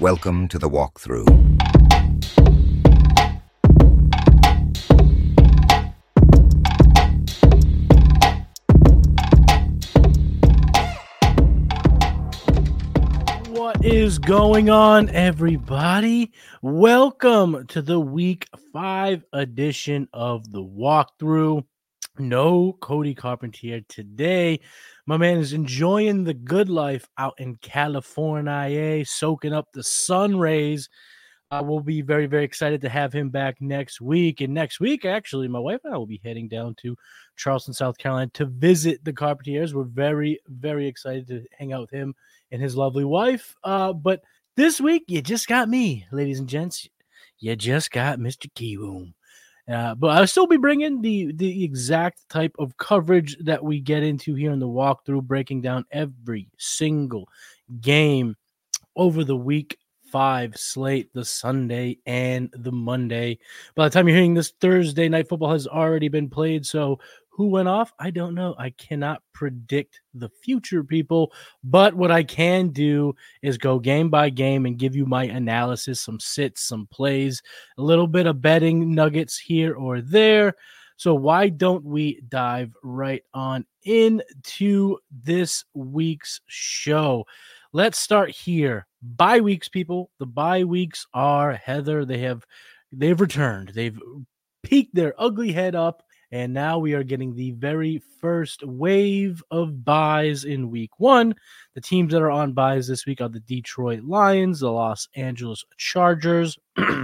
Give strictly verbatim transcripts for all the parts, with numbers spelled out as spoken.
Welcome to the walkthrough. What is going on, everybody? Welcome to the week five edition of the walkthrough. No Cody Carpentier today. My man is enjoying the good life out in California, soaking up the sun rays. Uh, we'll be very, very excited to have him back next week. And next week, actually, my wife and I will be heading down to Charleston, South Carolina to visit the Carpentiers. We're very, very excited to hang out with him and his lovely wife. Uh, but this week, you just got me, ladies and gents. You just got Mister Keyboom. Uh, but I'll still be bringing the, the exact type of coverage that we get into here in the walkthrough, breaking down every single game over the week five slate, the Sunday and the Monday. By the time you're hearing this, Thursday night football has already been played. So who went off? I don't know. I cannot predict the future, people. But what I can do is go game by game and give you my analysis, some sits, some plays, a little bit of betting nuggets here or there. So why don't we dive right on into this week's show? Let's start here. Bye weeks, people. The bye weeks are Heather. They have they've returned. They've peeked their ugly head up. And now we are getting the very first wave of buys in week one. The teams that are on buys this week are the Detroit Lions, the Los Angeles Chargers,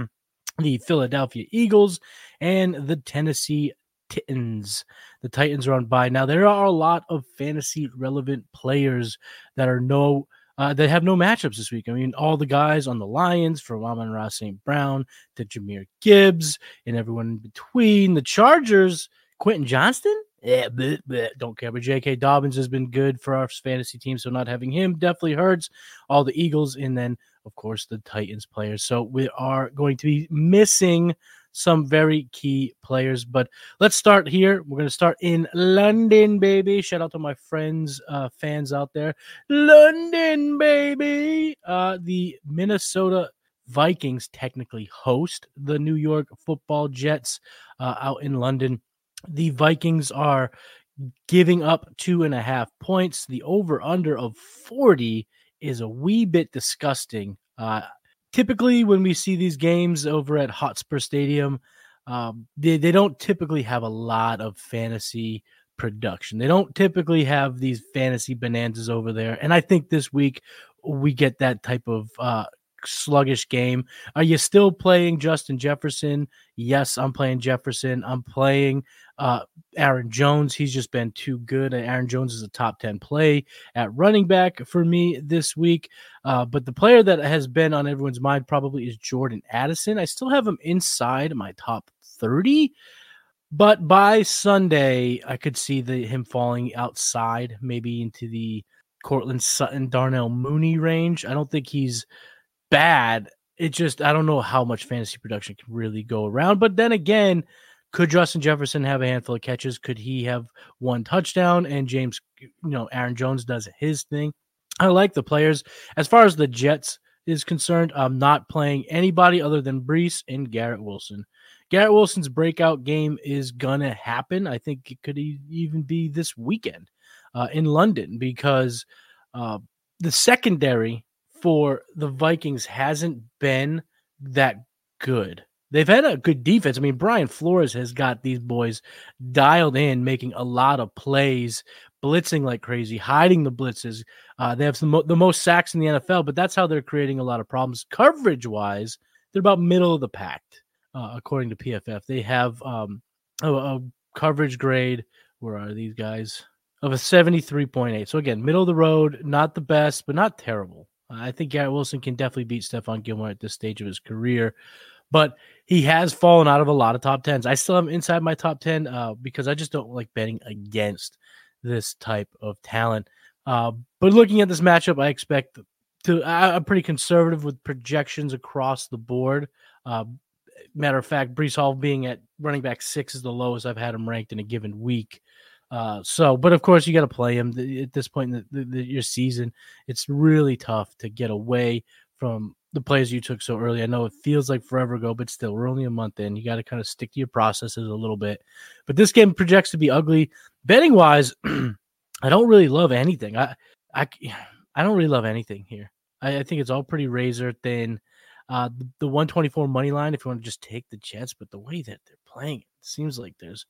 the Philadelphia Eagles, and the Tennessee Titans. The Titans are on bye. Now, there are a lot of fantasy relevant players that are no Uh, they have no matchups this week. I mean, all the guys on the Lions, from Amon-Ra Saint Brown to Jahmyr Gibbs and everyone in between. The Chargers, Quentin Johnston? Yeah, bleh, bleh, don't care. But J K. Dobbins has been good for our fantasy team, so not having him definitely hurts. All the Eagles, and then, of course, the Titans players. So we are going to be missing some very key players. But let's start here. We're going to start in London, baby. Shout out to my friends, uh, fans out there. London, baby. Uh, the Minnesota Vikings technically host the New York Football Jets uh, out in London. The Vikings are giving up two and a half points. The over-under of forty is a wee bit disgusting. Uh, Typically, when we see these games over at Hotspur Stadium, um, they, they don't typically have a lot of fantasy production. They don't typically have these fantasy bonanzas over there. And I think this week we get that type of uh, sluggish game. Are you still playing Justin Jefferson? Yes, I'm playing Jefferson. I'm playing uh, Aaron Jones. He's just been too good. Aaron Jones is a top ten play at running back for me this week. Uh, but the player that has been on everyone's mind probably is Jordan Addison. I still have him inside my top thirty. But by Sunday, I could see the him falling outside, maybe into the Cortland Sutton, Darnell Mooney range. I don't think he's bad. It just, I don't know how much fantasy production can really go around. But then again, could Justin Jefferson have a handful of catches? Could he have one touchdown and James, you know, Aaron Jones does his thing? I like the players. As far as the Jets is concerned, I'm not playing anybody other than Breece and Garrett Wilson. Garrett Wilson's breakout game is going to happen. I think it could even be this weekend uh, in London, because uh, the secondary for the Vikings hasn't been that good. They've had a good defense. I mean, Brian Flores has got these boys dialed in, making a lot of plays, blitzing like crazy, hiding the blitzes. Uh, they have some, the most sacks in the N F L, but that's how they're creating a lot of problems. Coverage-wise, they're about middle of the pack, uh, according to P F F. They have um, a, a coverage grade, where are these guys, of a seventy-three point eight. So, again, middle of the road, not the best, but not terrible. I think Garrett Wilson can definitely beat Stephon Gilmore at this stage of his career, but he has fallen out of a lot of top tens. I still am inside my top ten uh, because I just don't like betting against this type of talent. Uh, but looking at this matchup, I expect to. I, I'm pretty conservative with projections across the board. Uh, matter of fact, Breece Hall being at running back six is the lowest I've had him ranked in a given week. Uh, so, but of course, you got to play him at this point in the, the, the, your season. It's really tough to get away from the plays you took so early. I know it feels like forever ago, but still, we're only a month in. You got to kind of stick to your processes a little bit. But this game projects to be ugly. Betting wise, I don't really love anything. I I I don't really love anything here. I, I think it's all pretty razor thin. Uh, the, the one twenty-four money line, if you want to just take the Jets, but the way that they're playing, it seems like there's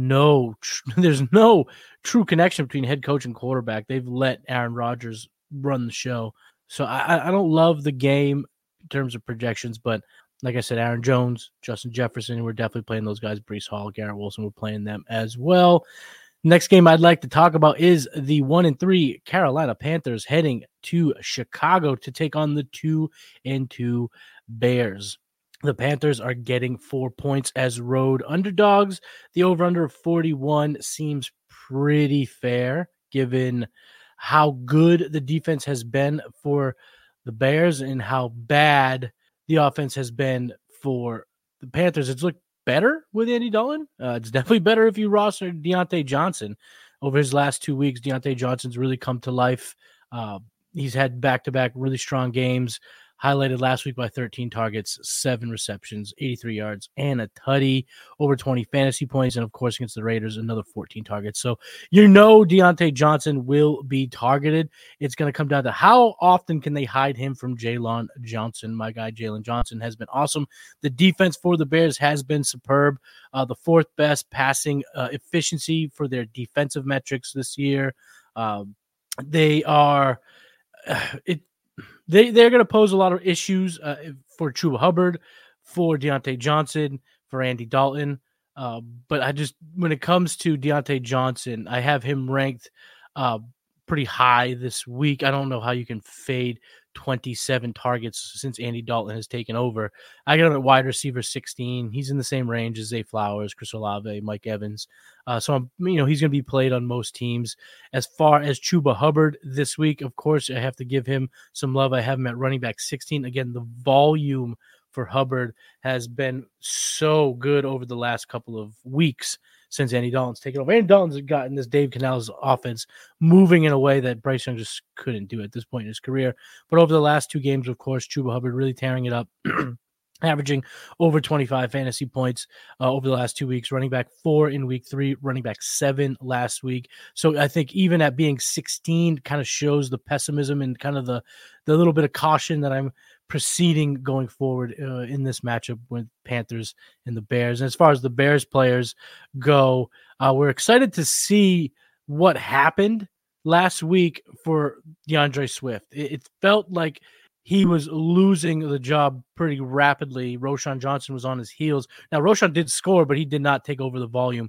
no tr- there's no true connection between head coach and quarterback. They've let Aaron Rodgers run the show, so I, I don't love the game in terms of projections. But like I said, Aaron Jones, Justin Jefferson, we're definitely playing those guys. Breece Hall, Garrett Wilson, we're playing them as well. Next game I'd like to talk about is the one and three Carolina Panthers heading to Chicago to take on the two and two Bears. The Panthers are getting four points as road underdogs. The over-under of forty-one seems pretty fair given how good the defense has been for the Bears and how bad the offense has been for the Panthers. It's looked better with Andy Dalton. Uh, it's definitely better if you roster Deontay Johnson. Over his last two weeks, Deontay Johnson's really come to life. Uh, he's had back-to-back really strong games, highlighted last week by thirteen targets, seven receptions, eighty-three yards, and a tutty, over twenty fantasy points, and of course against the Raiders, another fourteen targets. So you know Deontay Johnson will be targeted. It's going to come down to how often can they hide him from Jalen Johnson. My guy Jalen Johnson has been awesome. The defense for the Bears has been superb. Uh, the fourth best passing uh, efficiency for their defensive metrics this year. Uh, they are uh, it. They, they're going to pose a lot of issues uh, for Chuba Hubbard, for Deontay Johnson, for Andy Dalton. Uh, but I just, when it comes to Deontay Johnson, I have him ranked uh, pretty high this week. I don't know how you can fade twenty-seven targets since Andy Dalton has taken over. I got him at wide receiver sixteen. He's in the same range as Zay Flowers, Chris Olave, Mike Evans. Uh, so, I'm, you know, he's going to be played on most teams. As far as Chuba Hubbard this week, of course, I have to give him some love. I have him at running back sixteen. Again, the volume for Hubbard has been so good over the last couple of weeks since Andy Dalton's taken over. Andy Dalton's gotten this Dave Canales offense moving in a way that Bryce Young just couldn't do at this point in his career. But over the last two games, of course, Chuba Hubbard really tearing it up, averaging over twenty-five fantasy points uh, over the last two weeks, running back four in week three, running back seven last week. So I think even at being sixteen kind of shows the pessimism and kind of the, the little bit of caution that I'm proceeding going forward uh, in this matchup with Panthers and the Bears. And as far as the Bears players go, uh, we're excited to see what happened last week for DeAndre Swift. It, it felt like he was losing the job pretty rapidly. Roschon Johnson was on his heels. Now, Roschon did score, but he did not take over the volume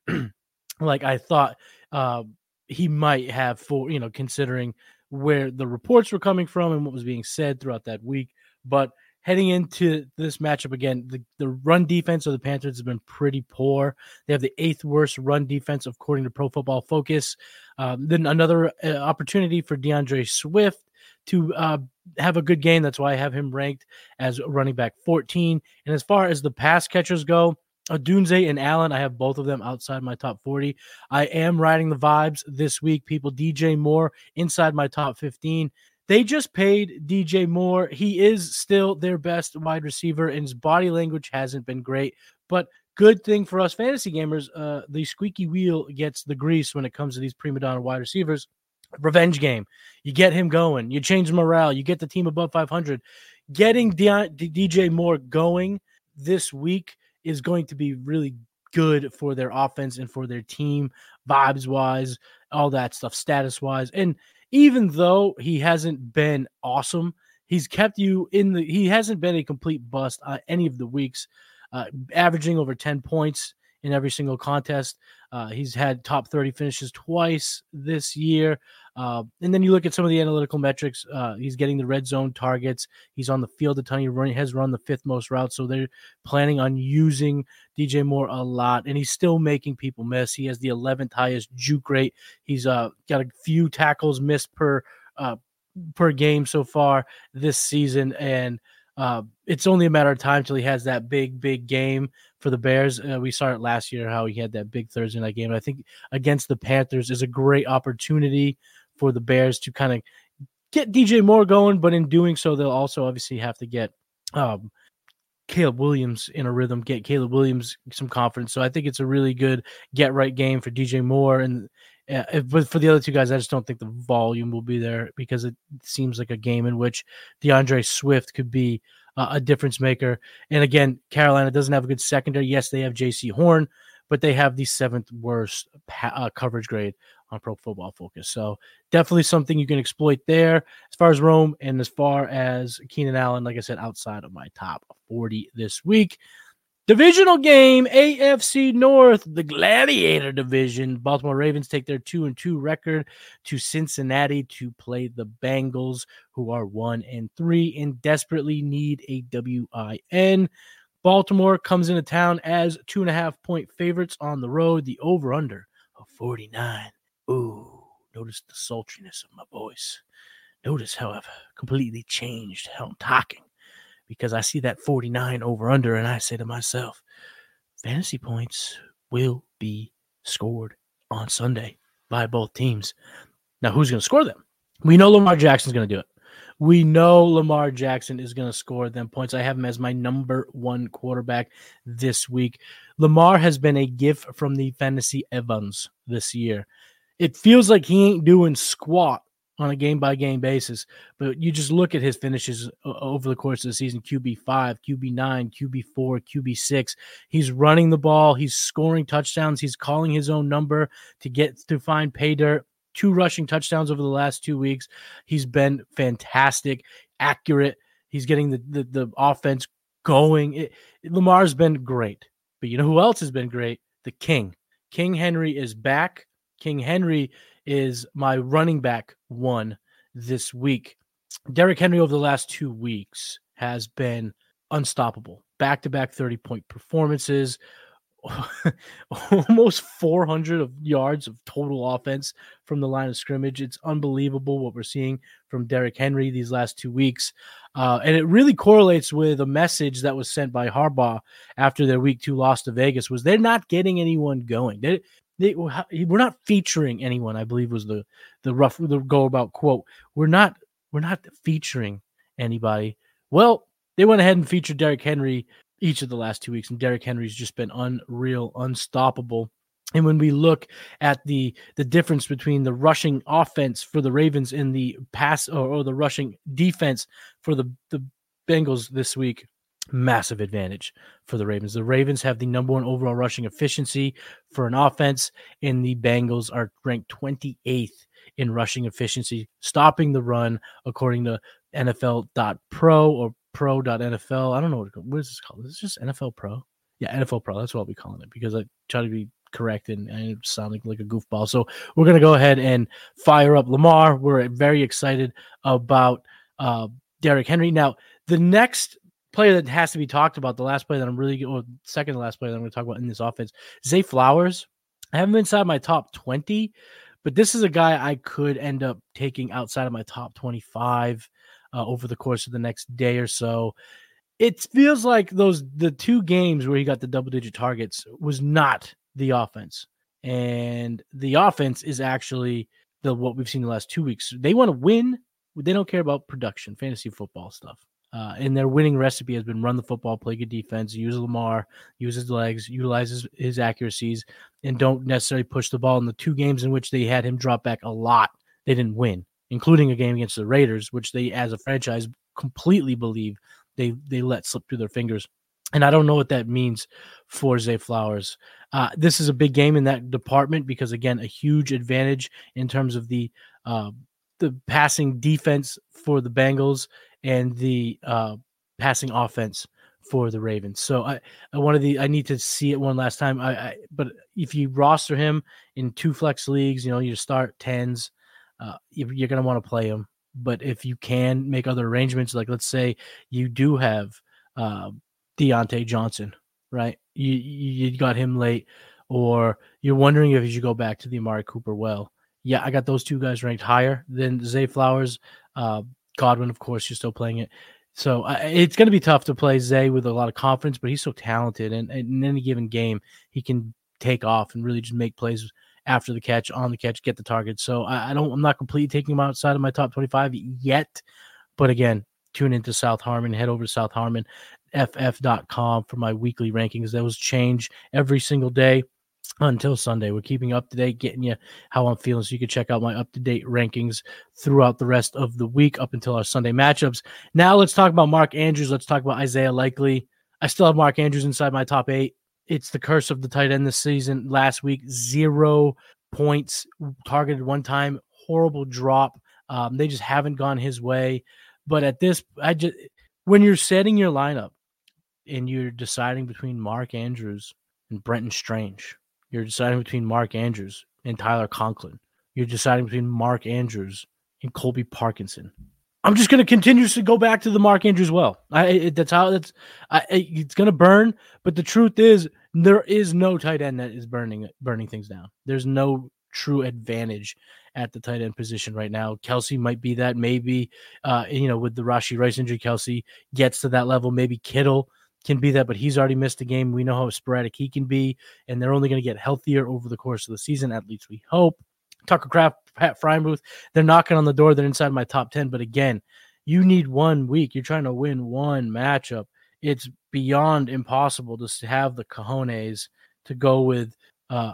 like I thought uh, he might have for, you know, considering where the reports were coming from and what was being said throughout that week. But heading into this matchup again, the, the run defense of the Panthers has been pretty poor. They have the eighth worst run defense according to Pro Football Focus. Um, then another uh, opportunity for DeAndre Swift to uh, have a good game. That's why I have him ranked as running back fourteen. And as far as the pass catchers go, Odunze and Allen, I have both of them outside my top forty. I am riding the vibes this week, people. D J Moore inside my top fifteen. They just paid D J Moore. He is still their best wide receiver, and his body language hasn't been great. But good thing for us fantasy gamers, uh, the squeaky wheel gets the grease when it comes to these prima donna wide receivers. Revenge game. You get him going. You change morale. You get the team above five hundred. Getting D- D J Moore going this week is going to be really good for their offense and for their team, vibes-wise, all that stuff, status-wise. And even though he hasn't been awesome, he's kept you in the – he hasn't been a complete bust uh, any of the weeks, uh, averaging over ten points in every single contest. Uh, he's had top thirty finishes twice this year. Uh, and then you look at some of the analytical metrics. Uh, he's getting the red zone targets. He's on the field a ton. He run, has run the fifth most routes. So they're planning on using D J Moore a lot. And he's still making people miss. He has the eleventh highest juke rate. He's uh, got a few tackles missed per uh, per game so far this season. And uh, it's only a matter of time till he has that big, big game for the Bears. Uh, we saw it last year, how he had that big Thursday night game. And I think against the Panthers is a great opportunity for the Bears to kind of get D J Moore going, but in doing so, they'll also obviously have to get um, Caleb Williams in a rhythm, get Caleb Williams some confidence. So I think it's a really good get right game for D J Moore. And uh, if, but for the other two guys, I just don't think the volume will be there because it seems like a game in which DeAndre Swift could be uh, a difference maker. And again, Carolina doesn't have a good secondary. Yes, they have J C Horn, but they have the seventh worst pa- uh, coverage grade on Pro Football Focus. So definitely something you can exploit there as far as Rome and as far as Keenan Allen, like I said, outside of my top forty this week. Divisional game, A F C North, the Gladiator Division. Baltimore Ravens take their two and two record to Cincinnati to play the Bengals, who are one and three and desperately need a W I N. Baltimore comes into town as two and a half point favorites on the road. The over-under of forty-nine. Ooh, notice the sultriness of my voice. Notice how I've completely changed how I'm talking because I see that forty-nine over-under and I say to myself, fantasy points will be scored on Sunday by both teams. Now, who's going to score them? We know Lamar Jackson's going to do it. We know Lamar Jackson is going to score them points. I have him as my number one quarterback this week. Lamar has been a gift from the fantasy Evans this year. It feels like he ain't doing squat on a game-by-game basis, but you just look at his finishes over the course of the season, Q B five, Q B nine, Q B four, Q B six. He's running the ball. He's scoring touchdowns. He's calling his own number to get to find pay dirt. Two rushing touchdowns over the last two weeks. He's been fantastic, accurate. He's getting the, the, the offense going. It, Lamar's been great. But you know who else has been great? The King. King Henry is back. King Henry is my running back one this week. Derrick Henry over the last two weeks has been unstoppable. Back-to-back thirty-point performances. Almost four hundred of yards of total offense from the line of scrimmage. It's unbelievable what we're seeing from Derrick Henry these last two weeks. Uh, and it really correlates with a message that was sent by Harbaugh after their week two loss to Vegas was they're not getting anyone going. They, they, we're not featuring anyone, I believe was the, the rough, the go about quote. We're not, we're not featuring anybody. Well, they went ahead and featured Derrick Henry each of the last two weeks, and Derrick Henry's just been unreal, unstoppable. And when we look at the the difference between the rushing offense for the Ravens and the pass or, or the rushing defense for the, the Bengals this week, massive advantage for the Ravens. The Ravens have the number one overall rushing efficiency for an offense, and the Bengals are ranked twenty-eighth in rushing efficiency, stopping the run according to N F L dot pro or pro dot N F L. I don't know what, what is this called. Is this just N F L Pro? Yeah, N F L Pro. That's what I'll be calling it because I try to be correct and, and it sounded like a goofball. So we're going to go ahead and fire up Lamar. We're very excited about uh, Derrick Henry. Now, the next player that has to be talked about, the last player that I'm really, or second to last player that I'm going to talk about in this offense, Zay Flowers. I have him inside my top twenty, but this is a guy I could end up taking outside of my top twenty-five uh, over the course of the next day or so. It feels like those the two games where he got the double-digit targets was not the offense. And the offense is actually the what we've seen the last two weeks. They want to win. They don't care about production, fantasy football stuff. Uh, and their winning recipe has been run the football, play good defense, use Lamar, use his legs, utilize his, his accuracies, and don't necessarily push the ball. In the two games in which they had him drop back a lot, they didn't win, including a game against the Raiders, which they, as a franchise, completely believe they they let slip through their fingers. And I don't know what that means for Zay Flowers. Uh, this is a big game in that department because, again, a huge advantage in terms of the uh, the passing defense for the Bengals and the uh, passing offense for the Ravens. So I, I wanted the I need to see it one last time. I, I but if you roster him in two flex leagues, you know, you start tens, uh, you're going to want to play him. But if you can make other arrangements, like let's say you do have uh, Deontay Johnson, right? You you got him late, or you're wondering if you should go back to the Amari Cooper well. Yeah, I got those two guys ranked higher than Zay Flowers. Uh, Godwin, of course, you're still playing it. So uh, it's going to be tough to play Zay with a lot of confidence, but he's so talented. And, and in any given game, he can take off and really just make plays after the catch, on the catch, get the target. So I, I don't, I'm not completely taking him outside of my top twenty-five yet. But again, tune into South Harmon, head over to south harmon f f dot com for my weekly rankings. Those change every single day until Sunday. We're keeping up to date, getting you how I'm feeling, so you can check out my up-to-date rankings throughout the rest of the week up until our Sunday matchups. Now let's talk about Mark Andrews. Let's talk about Isaiah Likely. I still have Mark Andrews inside my top eight. It's the curse of the tight end this season. Last week, zero points, targeted one time, horrible drop. Um, they just haven't gone his way. But at this, I just when you're setting your lineup and you're deciding between Mark Andrews and Brenton Strange, you're deciding between Mark Andrews and Tyler Conklin, you're deciding between Mark Andrews and Colby Parkinson, I'm just going to continuously go back to the Mark Andrews well. I it, that's how that's I, it's going to burn. But the truth is, there is no tight end that is burning burning things down. There's no true advantage at the tight end position right now. Kelsey might be that. Maybe uh, you know, with the Rashee Rice injury, Kelsey gets to that level. Maybe Kittle can be that, but he's already missed a game. We know how sporadic he can be, and they're only going to get healthier over the course of the season. At least we hope. Tucker Kraft, Pat Frymuth, they're knocking on the door. They're inside my top ten. But again, you need one week. You're trying to win one matchup. It's beyond impossible to have the cojones to go with uh,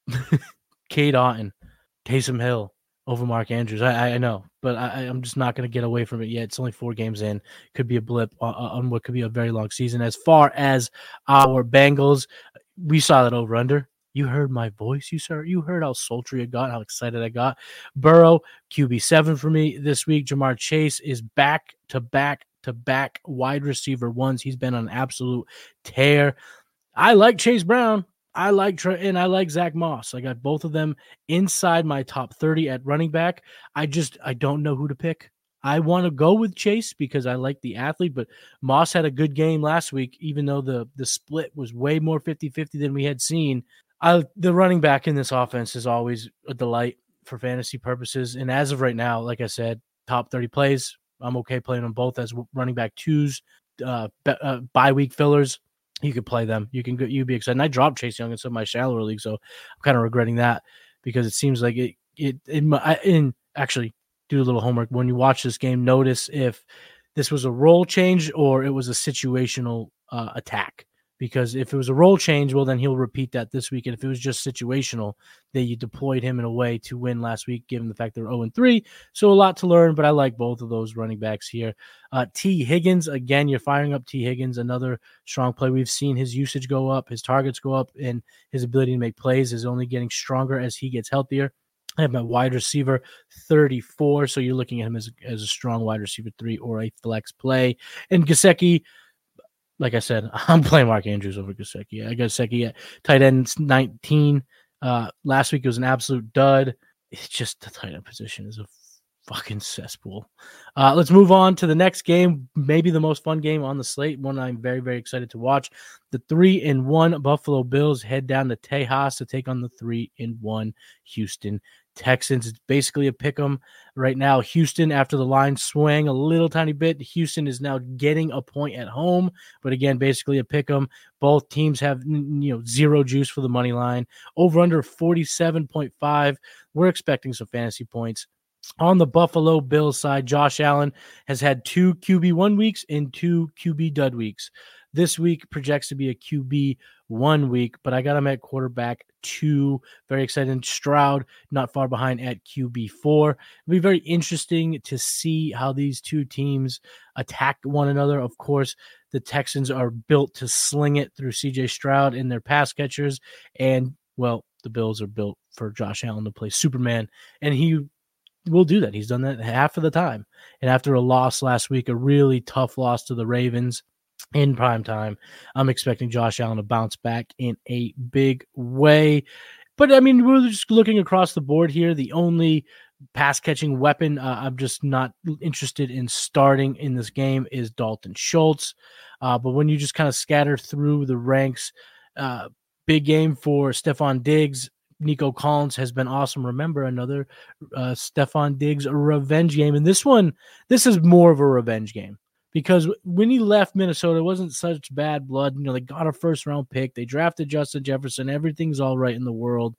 Cade Otton, Taysom Hill over Mark Andrews. I, I know, but I, I'm just not going to get away from it yet. It's only four games in. Could be a blip on, on what could be a very long season. As far as our Bengals, we saw that over under. You heard my voice, you sir. You heard how sultry I got, how excited I got. Burrow, Q B seven for me this week. Jamar Chase is back to back to back wide receiver ones. He's been on an absolute tear. I like Chase Brown. I like Trey, and I like Zach Moss. I got both of them inside my top thirty at running back. I just I don't know who to pick. I want to go with Chase because I like the athlete, but Moss had a good game last week, even though the the split was way more fifty-fifty than we had seen. I, the running back in this offense is always a delight for fantasy purposes. And as of right now, like I said, top thirty plays, I'm okay playing them both as running back twos, uh, uh, bye week fillers. You could play them. You can go, you'd be excited. And I dropped Chase Young in some of my shallower league, so I'm kind of regretting that because it seems like it, it, in my, I, in actually do a little homework. When you watch this game, notice if this was a role change or it was a situational uh, attack. Because if it was a role change, well, then he'll repeat that this week. And if it was just situational, that you deployed him in a way to win last week, given the fact they're oh and three. So a lot to learn, but I like both of those running backs here. Uh, T. Higgins, again, you're firing up T. Higgins, another strong play. We've seen his usage go up, his targets go up, and his ability to make plays is only getting stronger as he gets healthier. I have my wide receiver thirty-four, so you're looking at him as, as a strong wide receiver three or a flex play. And Gesicki, like I said, I'm playing Mark Andrews over Gesicki. I got Gesicki at tight end nineteen. Uh, last week it was an absolute dud. It's just the tight end position is a fucking cesspool. Uh, let's move on to the next game, maybe the most fun game on the slate, one I'm very, very excited to watch. The three and one Buffalo Bills head down to Tejas to take on the three and one Houston Texans. It's basically a pick 'em right now. Houston, after the line swang a little tiny bit, Houston is now getting a point at home, but again, basically a pick 'em. Both teams have, you know, zero juice for the money line. Over under forty-seven point five. We're expecting some fantasy points. On the Buffalo Bills side, Josh Allen has had two Q B one weeks and two Q B dud weeks. This week projects to be a Q B one week, but I got him at quarterback two. Very excited. Stroud not far behind at Q B four. It'll be very interesting to see how these two teams attack one another. Of course, the Texans are built to sling it through C J Stroud and their pass catchers, and, well, the Bills are built for Josh Allen to play Superman, and he will do that. He's done that half of the time. And after a loss last week, a really tough loss to the Ravens in prime time, I'm expecting Josh Allen to bounce back in a big way. But, I mean, we're just looking across the board here. The only pass-catching weapon uh, I'm just not interested in starting in this game is Dalton Schultz. Uh, but when you just kind of scatter through the ranks, uh, big game for Stephon Diggs. Nico Collins has been awesome. Remember, another uh, Stephon Diggs revenge game. And this one, this is more of a revenge game. Because when he left Minnesota, it wasn't such bad blood. You know, they got a first-round pick. They drafted Justin Jefferson. Everything's all right in the world.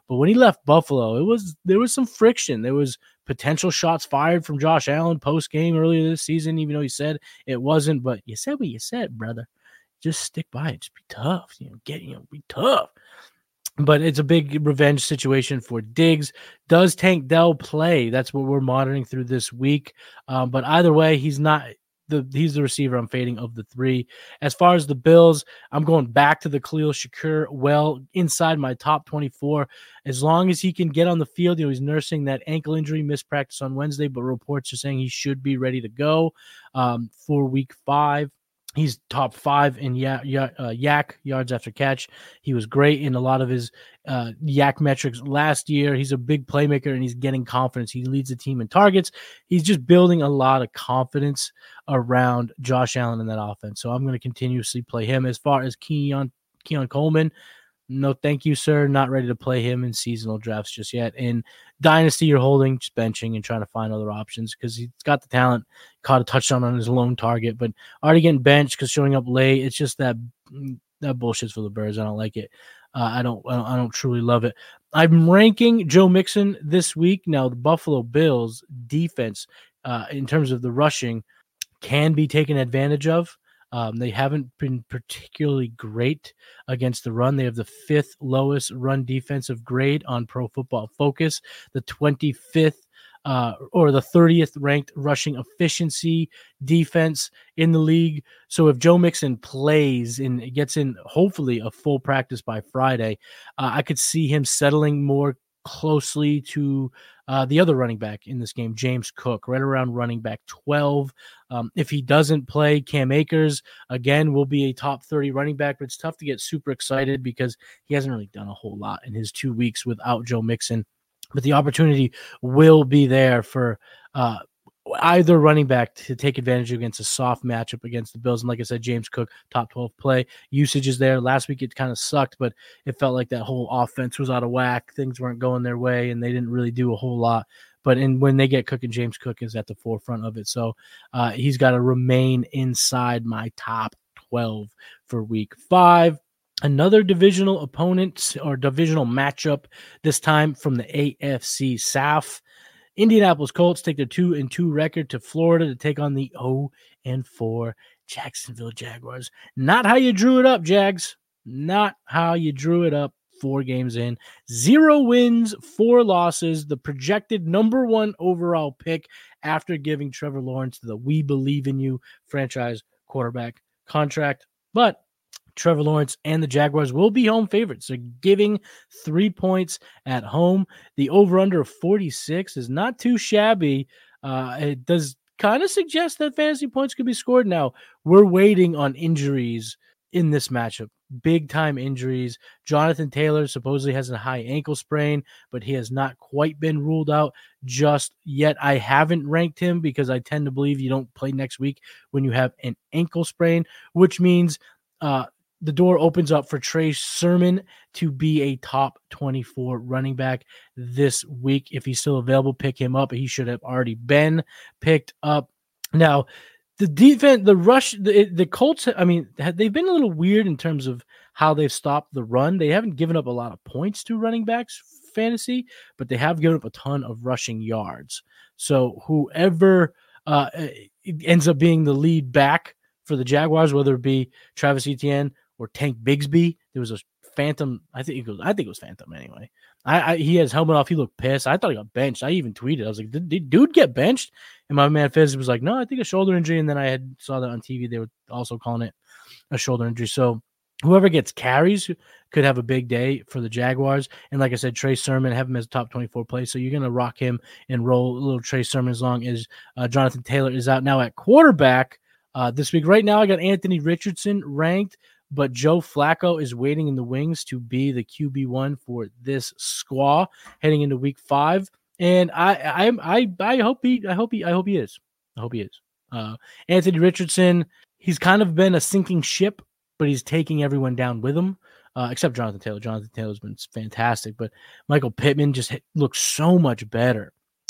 But when he left Buffalo, it was there was some friction. There was potential shots fired from Josh Allen post game earlier this season, even though he said it wasn't. But you said what you said, brother. Just stick by it. Just be tough. You know, get you know, be tough. But it's a big revenge situation for Diggs. Does Tank Dell play? That's what we're monitoring through this week. Um, but either way, he's not the he's the receiver I'm fading of the three. As far as the Bills, I'm going back to the Khalil Shakir well inside my top twenty-four. As long as he can get on the field, you know, he's nursing that ankle injury, missed practice on Wednesday, but reports are saying he should be ready to go um, for week five. He's top five in yak, yak, uh, yak yards after catch. He was great in a lot of his uh, yak metrics last year. He's a big playmaker, and he's getting confidence. He leads the team in targets. He's just building a lot of confidence around Josh Allen in that offense. So I'm going to continuously play him. As far as Keon, Keon Coleman, no thank you, sir. Not ready to play him in seasonal drafts just yet. In Dynasty, you're holding, just benching and trying to find other options because he's got the talent. Caught a touchdown on his lone target, but already getting benched because showing up late. It's just that that bullshit's for the birds. I don't like it. Uh, I don't. I don't. I don't truly love it. I'm ranking Joe Mixon this week. Now the Buffalo Bills defense, uh, in terms of the rushing, can be taken advantage of. Um, they haven't been particularly great against the run. They have the fifth lowest run defensive grade on Pro Football Focus, the twenty-fifth uh, or the thirtieth ranked rushing efficiency defense in the league. So if Joe Mixon plays and gets in, hopefully, a full practice by Friday, uh, I could see him settling more closely to uh, the other running back in this game, James Cook, right around running back twelve. Um, if he doesn't play, Cam Akers, again, will be a top thirty running back, but it's tough to get super excited because he hasn't really done a whole lot in his two weeks without Joe Mixon. But the opportunity will be there for uh, either running back to take advantage against a soft matchup against the Bills. And like I said, James Cook, top twelve play. Usage is there. Last week it kind of sucked, but it felt like that whole offense was out of whack. Things weren't going their way, and they didn't really do a whole lot. But in, when they get cooking, James Cook is at the forefront of it. So uh, he's got to remain inside my top twelve for week five. Another divisional opponent or divisional matchup, this time from the A F C South. Indianapolis Colts take their two and two record to Florida to take on the oh and four Jacksonville Jaguars. Not how you drew it up, Jags. Not how you drew it up. Four games in, zero wins, four losses. The projected number one overall pick after giving Trevor Lawrence the "We Believe in You" franchise quarterback contract, but Trevor Lawrence and the Jaguars will be home favorites. They're giving three points at home. The over-under of forty-six is not too shabby. Uh, it does kind of suggest that fantasy points could be scored. Now, we're waiting on injuries in this matchup. Big-time injuries. Jonathan Taylor supposedly has a high ankle sprain, but he has not quite been ruled out just yet. I haven't ranked him because I tend to believe you don't play next week when you have an ankle sprain, which means uh, the door opens up for Trey Sermon to be a top twenty-four running back this week. If he's still available, pick him up. He should have already been picked up. Now, the defense, the rush, the, the Colts, I mean, they've been a little weird in terms of how they've stopped the run. They haven't given up a lot of points to running backs fantasy, but they have given up a ton of rushing yards. So whoever uh, ends up being the lead back for the Jaguars, whether it be Travis Etienne or Tank Bigsby, there was a phantom. I think it was, I think it was phantom anyway. I, I he has helmet off. He looked pissed. I thought he got benched. I even tweeted. I was like, did, did dude get benched? And my man Fizz was like, no, I think a shoulder injury. And then I had saw that on T V. They were also calling it a shoulder injury. So whoever gets carries could have a big day for the Jaguars. And like I said, Trey Sermon, have him as a top twenty-four play. So you're going to rock him and roll a little Trey Sermon as long as uh, Jonathan Taylor is out. Now at quarterback uh, this week, right now I got Anthony Richardson ranked, but Joe Flacco is waiting in the wings to be the Q B one for this squad heading into week five. And I, I, I, I hope he, I hope he, I hope he is. I hope he is. Uh, Anthony Richardson, he's kind of been a sinking ship, but he's taking everyone down with him, uh, except Jonathan Taylor. Jonathan Taylor's been fantastic, but Michael Pittman just hit, looks so much better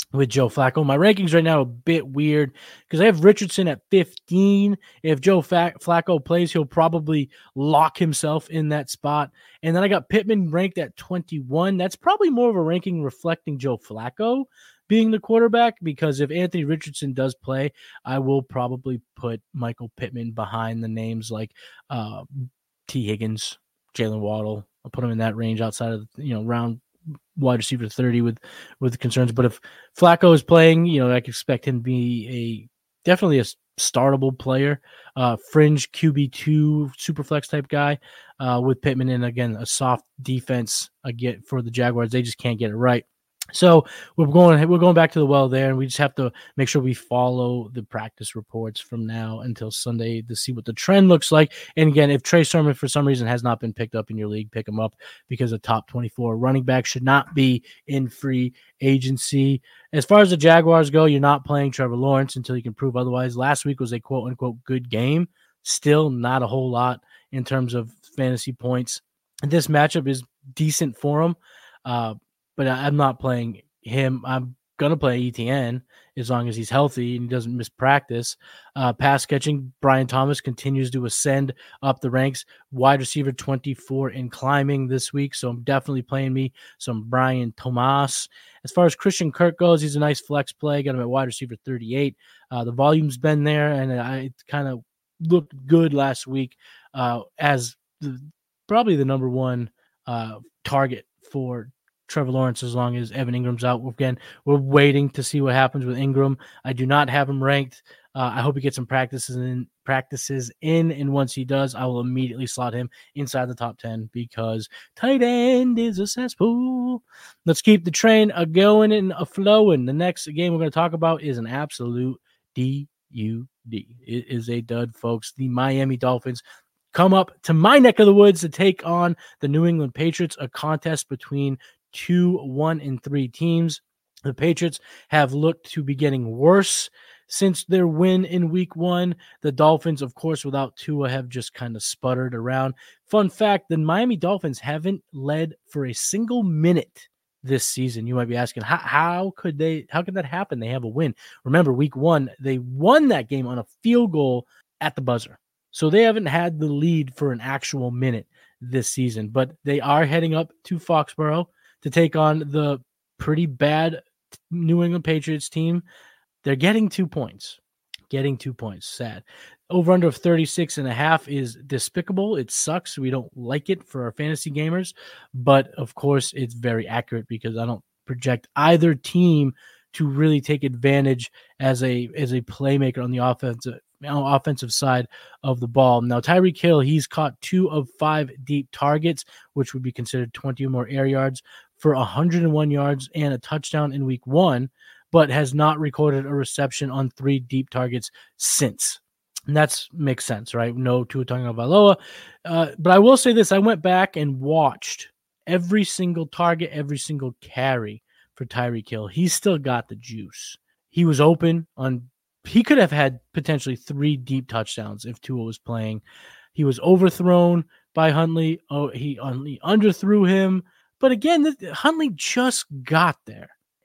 with Joe Flacco. My rankings right now are a bit weird because I have Richardson at fifteen. If Joe Flacco plays, he'll probably lock himself in that spot. And then I got Pittman ranked at twenty-one. That's probably more of a ranking reflecting Joe Flacco being the quarterback, because if Anthony Richardson does play, I will probably put Michael Pittman behind the names like uh, T. Higgins, Jalen Waddle. I'll put him in that range outside of, you know, round wide receiver thirty with with concerns. But if Flacco is playing, you know, I can expect him to be a definitely a startable player, uh, fringe Q B two super flex type guy uh, with Pittman, and again a soft defense again for the Jaguars. They just can't get it right. So we're going we're going back to the well there, and we just have to make sure we follow the practice reports from now until Sunday to see what the trend looks like. And again, if Trey Sermon for some reason has not been picked up in your league, pick him up, because a top twenty-four running back should not be in free agency. As far as the Jaguars go, you're not playing Trevor Lawrence until you can prove otherwise. Last week was a quote-unquote good game. Still not a whole lot in terms of fantasy points. This matchup is decent for him. Uh, But I'm not playing him. I'm going to play E T N as long as he's healthy and he doesn't miss practice. Uh, pass catching, Brian Thomas continues to ascend up the ranks. Wide receiver twenty-four and climbing this week, so I'm definitely playing me some Brian Thomas. As far as Christian Kirk goes, he's a nice flex play. Got him at wide receiver thirty-eight. Uh, the volume's been there, and I kind of looked good last week uh, as the, probably the number one uh, target for Trevor Lawrence as long as Evan Ingram's out. Again, we're waiting to see what happens with Ingram. I do not have him ranked. Uh, I hope he gets some practices in, practices in, and once he does, I will immediately slot him inside the top ten because tight end is a cesspool. Let's keep the train a going and a flowing. The next game we're going to talk about is an absolute D U D. It is a dud, folks. The Miami Dolphins come up to my neck of the woods to take on the New England Patriots, a contest between two, one, and three teams. The Patriots have looked to be getting worse since their win in week one. The Dolphins, of course, without Tua, have just kind of sputtered around. Fun fact, the Miami Dolphins haven't led for a single minute this season. You might be asking, how, how could they, how could that happen? They have a win. Remember, week one, they won that game on a field goal at the buzzer. So they haven't had the lead for an actual minute this season, but they are heading up to Foxborough to take on the pretty bad New England Patriots team. They're getting two points. Getting two points. Sad. Over under of thirty-six and a half is despicable. It sucks. We don't like it for our fantasy gamers. But, of course, it's very accurate because I don't project either team to really take advantage as a as a playmaker on the offensive offensive side of the ball. Now, Tyreek Hill, he's caught two of five deep targets, which would be considered twenty or more air yards, for one hundred one yards and a touchdown in week one, but has not recorded a reception on three deep targets since. And that makes sense, right? No Tua Tagovailoa. Uh, but I will say this. I went back and watched every single target, every single carry for Tyreek Hill. He's still got the juice. He was open on – he could have had potentially three deep touchdowns if Tua was playing. He was overthrown by Huntley. Oh, he, he underthrew him. But again, the, Huntley just got there.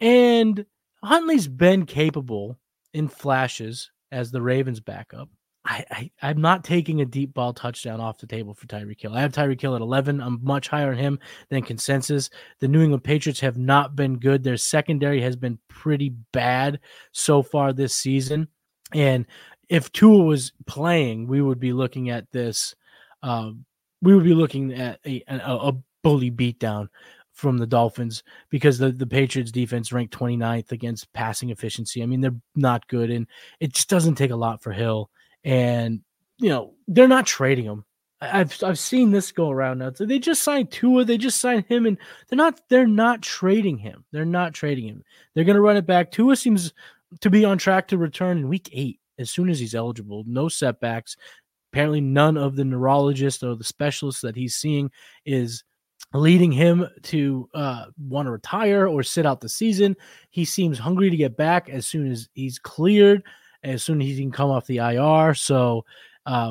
And Huntley's been capable in flashes as the Ravens backup. I, I, I'm not taking a deep ball touchdown off the table for Tyreek Hill. I have Tyreek Hill at eleven. I'm much higher on him than consensus. The New England Patriots have not been good. Their secondary has been pretty bad so far this season. And if Tua was playing, we would be looking at this. Uh, we would be looking at a, a, a bully beatdown from the Dolphins because the, the Patriots defense ranked twenty-ninth against passing efficiency. I mean, they're not good, and it just doesn't take a lot for Hill. And, you know, they're not trading him. I've I've seen this go around now. So they just signed Tua. They just signed him, and they're not they're not trading him. They're not trading him. They're going to run it back. Tua seems to be on track to return in week eight as soon as he's eligible. No setbacks. Apparently none of the neurologists or the specialists that he's seeing is leading him to uh, want to retire or sit out the season. He seems hungry to get back as soon as he's cleared, as soon as he can come off the I R. So uh,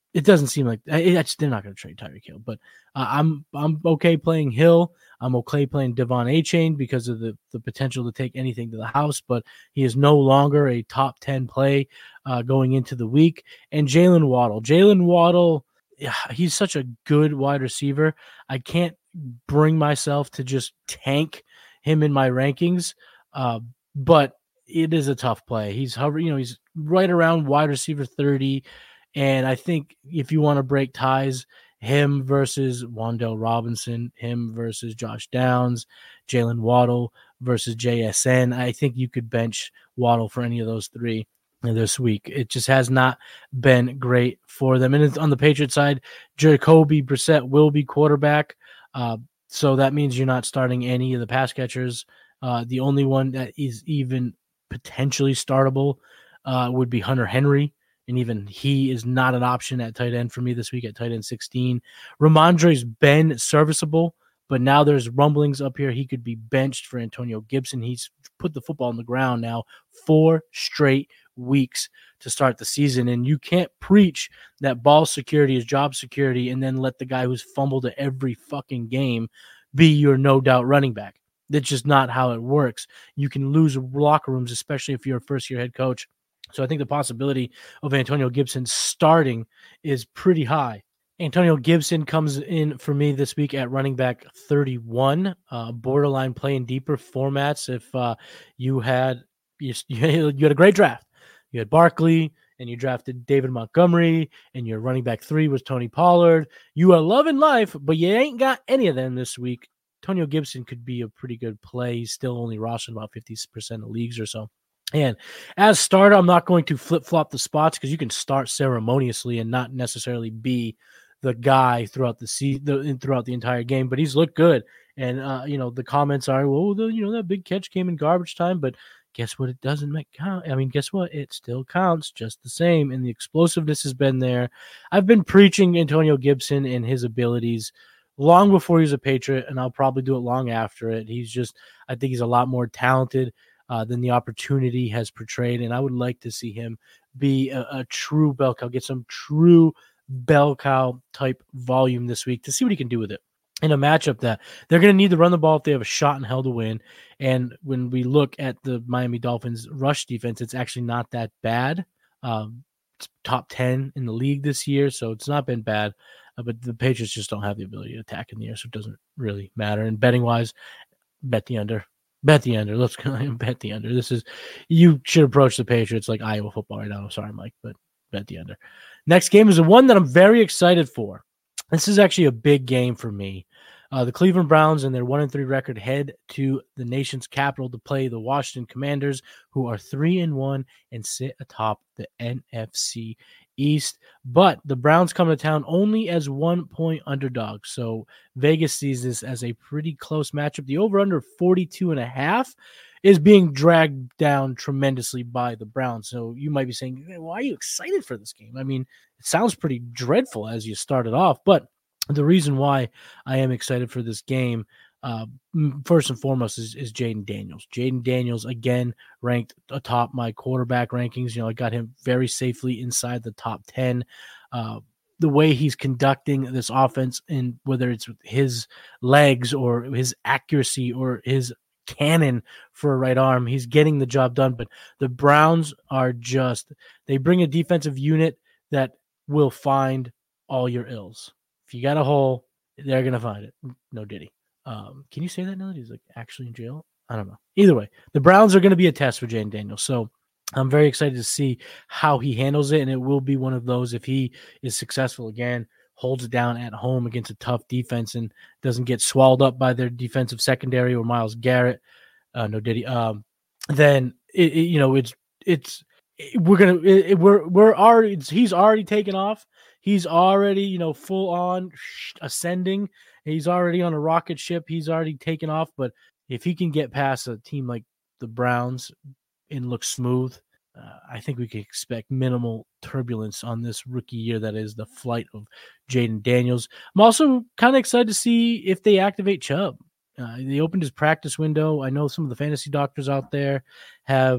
it doesn't seem like it, it's, they're not going to trade Tyreek Hill, but uh, I'm I'm okay playing Hill. I'm okay playing Devon Achane because of the, the potential to take anything to the house, but he is no longer a top ten play uh, going into the week. And Jalen Waddle. Jalen Waddle, yeah, he's such a good wide receiver. I can't bring myself to just tank him in my rankings, uh, but it is a tough play. He's hovering, you know, he's right around wide receiver thirty. And I think if you want to break ties, him versus Wan'Dale Robinson, him versus Josh Downs, Jalen Waddle versus J S N, I think you could bench Waddle for any of those three this week. It just has not been great for them. And on the Patriots side, Jacoby Brissett will be quarterback. Uh, so that means you're not starting any of the pass catchers. Uh, the only one that is even potentially startable uh, would be Hunter Henry. And even he is not an option at tight end for me this week at tight end sixteen. Ramondre's been serviceable, but now there's rumblings up here. He could be benched for Antonio Gibson. He's put the football on the ground now four straight weeks to start the season. And you can't preach that ball security is job security and then let the guy who's fumbled at every fucking game be your no doubt running back. That's just not how it works. You can lose locker rooms, especially if you're a first year head coach. So I think the possibility of Antonio Gibson starting is pretty high. Antonio Gibson comes in for me this week at running back thirty-one, uh, borderline playing deeper formats. If uh, you had you, you had a great draft, you had Barkley and you drafted David Montgomery, and your running back three was Tony Pollard. You are loving life, but you ain't got any of them this week. Antonio Gibson could be a pretty good play. He's still only rostered about fifty percent of leagues or so. And as starter, I'm not going to flip-flop the spots because you can start ceremoniously and not necessarily be the guy throughout the season, throughout the entire game. But he's looked good, and uh, you know the comments are, well, the, you know that big catch came in garbage time, but guess what? It doesn't make count. I mean, guess what? It still counts just the same, and the explosiveness has been there. I've been preaching Antonio Gibson and his abilities long before he was a Patriot, and I'll probably do it long after it. He's just, I think he's a lot more talented Uh, than the opportunity has portrayed. And I would like to see him be a, a true bell cow, get some true bell cow type volume this week to see what he can do with it in a matchup that they're going to need to run the ball if they have a shot in hell to win. And when we look at the Miami Dolphins rush defense, it's actually not that bad. Um, it's top ten in the league this year, so it's not been bad. Uh, but the Patriots just don't have the ability to attack in the air, so it doesn't really matter. And betting wise, bet the under. Bet the under. Let's go and bet the under. This is, you should approach the Patriots like Iowa football right now. I'm sorry, Mike, but bet the under. Next game is the one that I'm very excited for. This is actually a big game for me. Uh, the Cleveland Browns and their one and three record head to the nation's capital to play the Washington Commanders, who are three and one and sit atop the N F C East. But the Browns come to town only as one point underdogs. So Vegas sees this as a pretty close matchup. The over under forty-two and a half is being dragged down tremendously by the Browns. So you might be saying, why are you excited for this game? I mean, it sounds pretty dreadful as you started off, but the reason why I am excited for this game, uh, first and foremost, is, is Jayden Daniels. Jayden Daniels, again, ranked atop my quarterback rankings. You know, I got him very safely inside the top ten. Uh, the way he's conducting this offense, and whether it's his legs or his accuracy or his cannon for a right arm, he's getting the job done. But the Browns are just, they bring a defensive unit that will find all your ills. If you got a hole, they're going to find it. No diddy. Um, can you say that now that he's like actually in jail? I don't know. Either way, the Browns are going to be a test for Jayden Daniels. So I'm very excited to see how he handles it. And it will be one of those, if he is successful again, holds it down at home against a tough defense and doesn't get swallowed up by their defensive secondary or Myles Garrett. Uh, no diddy. Um, then, it, it, you know, it's, it's, we're going to, we're, we're already, he's already taken off. He's already, you know, full on ascending. He's already on a rocket ship. He's already taken off. But if he can get past a team like the Browns and look smooth, uh, I think we can expect minimal turbulence on this rookie year that is the flight of Jayden Daniels. I'm also kind of excited to see if they activate Chubb. Uh, they opened his practice window. I know some of the fantasy doctors out there have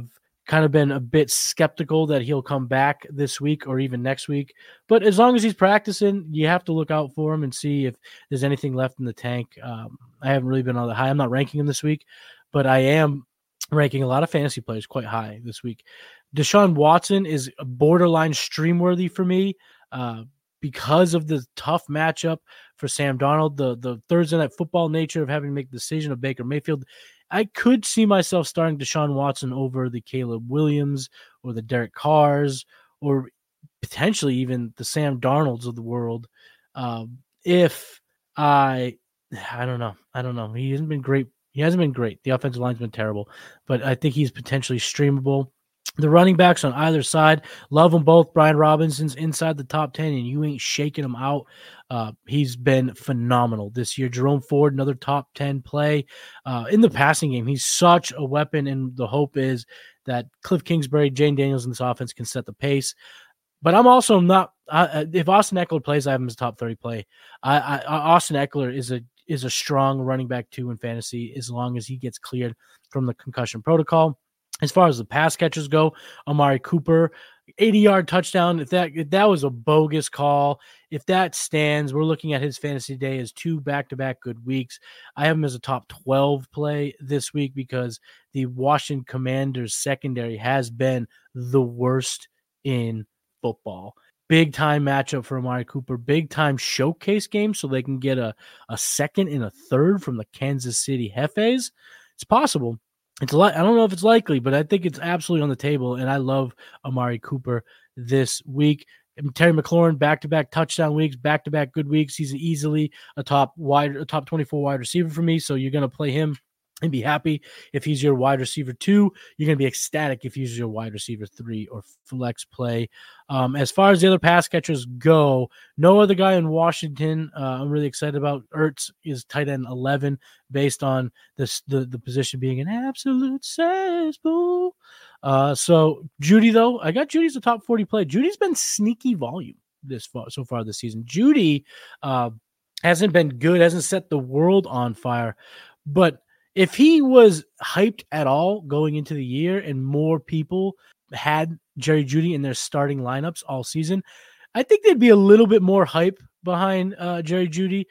kind of been a bit skeptical that he'll come back this week or even next week. But as long as he's practicing, you have to look out for him and see if there's anything left in the tank. Um, I haven't really been on the high. I'm not ranking him this week, but I am ranking a lot of fantasy players quite high this week. Deshaun Watson is borderline stream-worthy for me uh, because of the tough matchup for Sam Darnold, the, the Thursday Night Football nature of having to make the decision of Baker Mayfield. I could see myself starting Deshaun Watson over the Caleb Williams or the Derek Carrs or potentially even the Sam Darnolds of the world. Um, if I, I don't know. I don't know. He hasn't been great. He hasn't been great. The offensive line's been terrible, but I think he's potentially streamable. The running backs on either side, love them both. Brian Robinson's inside the top ten, and you ain't shaking him out. Uh, he's been phenomenal this year. Jerome Ford, another top ten play. Uh, in the passing game, he's such a weapon, and the hope is that Cliff Kingsbury, Jane Daniels in this offense can set the pace. But I'm also not uh, – if Austin Eckler plays, I have him as a top thirty play. I, I, Austin Eckler is a is a strong running back, too, in fantasy as long as he gets cleared from the concussion protocol. As far as the pass catchers go, Amari Cooper, eighty-yard touchdown. If that if that was a bogus call, if that stands, we're looking at his fantasy day as two back-to-back good weeks. I have him as a top twelve play this week because the Washington Commanders secondary has been the worst in football. Big-time matchup for Amari Cooper. Big-time showcase game so they can get a, a second and a third from the Kansas City Hefes. It's possible. It's li- I don't know if it's likely, but I think it's absolutely on the table, and I love Amari Cooper this week. And Terry McLaurin, back-to-back touchdown weeks, back-to-back good weeks. He's easily a top wide, a top twenty-four wide receiver for me, so you're going to play him and be happy if he's your wide receiver two. You're going to be ecstatic if he's your wide receiver three or flex play. Um, as far as the other pass catchers go, no other guy in Washington uh, I'm really excited about. Ertz is tight end eleven based on this, the, the position being an absolute cesspool. Uh, so Judy, though, I got Judy's a top forty play. Judy's been sneaky volume this far, so far this season. Judy uh, hasn't been good, hasn't set the world on fire, but if he was hyped at all going into the year and more people had Jerry Jeudy in their starting lineups all season, I think there'd be a little bit more hype behind uh, Jerry Jeudy.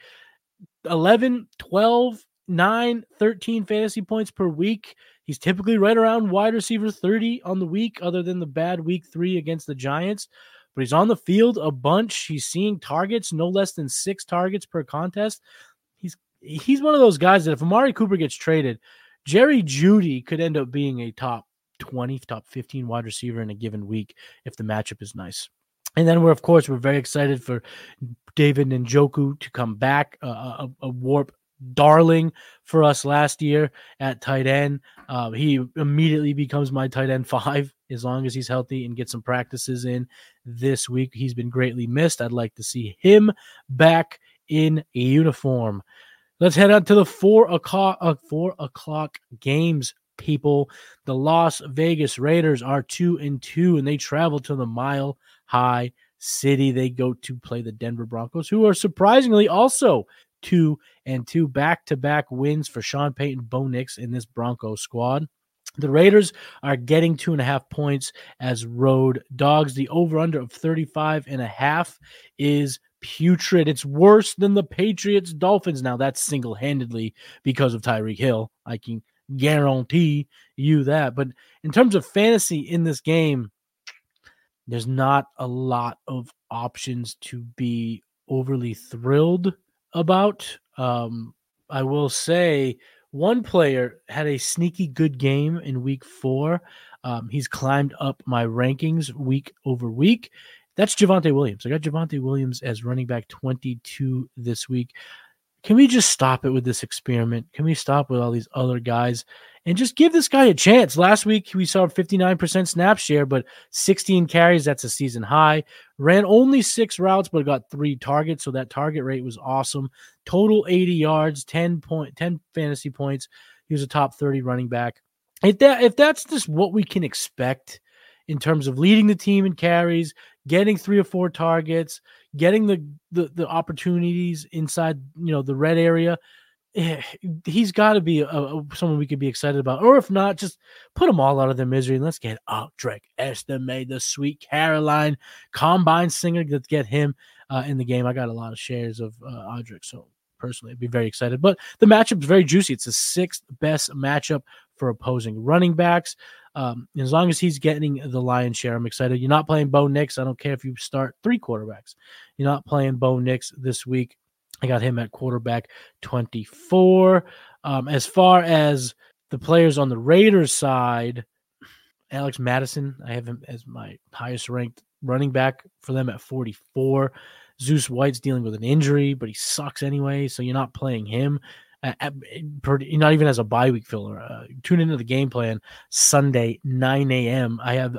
eleven, twelve, nine, thirteen fantasy points per week. He's typically right around wide receiver thirty on the week, other than the bad week three against the Giants. But he's on the field a bunch. He's seeing targets, no less than six targets per contest. He's He's one of those guys that if Amari Cooper gets traded, Jerry Jeudy could end up being a top twenty, top fifteen wide receiver in a given week if the matchup is nice. And then we're, of course, we're very excited for David Njoku to come back, uh, a, a warp darling for us last year at tight end. Uh, he immediately becomes my tight end five as long as he's healthy and get some practices in this week. He's been greatly missed. I'd like to see him back in a uniform. Let's head on to the four o'clock, uh, four o'clock games, people. The Las Vegas Raiders are two and two, and they travel to the Mile High City. They go to play the Denver Broncos, who are surprisingly also two and two, back-to-back wins for Sean Payton, Bo Nix in this Broncos squad. The Raiders are getting two and a half points as road dogs. The over-under of thirty-five and a half is putrid. It's worse than the Patriots Dolphins. Now that's single-handedly because of Tyreek Hill. I can guarantee you that. But in terms of fantasy in this game, there's not a lot of options to be overly thrilled about. Um, I will say one player had a sneaky good game in week four. Um, he's climbed up my rankings week over week. That's Javonte Williams. I got Javonte Williams as running back twenty-two this week. Can we just stop it with this experiment? Can we stop with all these other guys and just give this guy a chance? Last week, we saw fifty-nine percent snap share, but sixteen carries. That's a season high. Ran only six routes, but got three targets, so that target rate was awesome. Total eighty yards, ten, point, ten fantasy points. He was a top thirty running back. If that if that's just what we can expect in terms of leading the team in carries, getting three or four targets, getting the, the the opportunities inside, you know, the red area, eh, he's got to be a, a, someone we could be excited about. Or if not, just put them all out of their misery and let's get Audric Estime, the Sweet Caroline combine singer. Let's get him uh, in the game. I got a lot of shares of uh, Audric, so personally, I'd be very excited. But the matchup's very juicy. It's the sixth best matchup for opposing running backs. Um, as long as he's getting the lion's share, I'm excited. You're not playing Bo Nix. I don't care if you start three quarterbacks. You're not playing Bo Nix this week. I got him at quarterback twenty-four. Um, as far as the players on the Raiders side, Alex Madison, I have him as my highest ranked running back for them at forty-four. Zeus White's dealing with an injury, but he sucks anyway, so you're not playing him. Uh, at, not even as a bye week filler. Uh, tune into the game plan Sunday, nine a.m. I have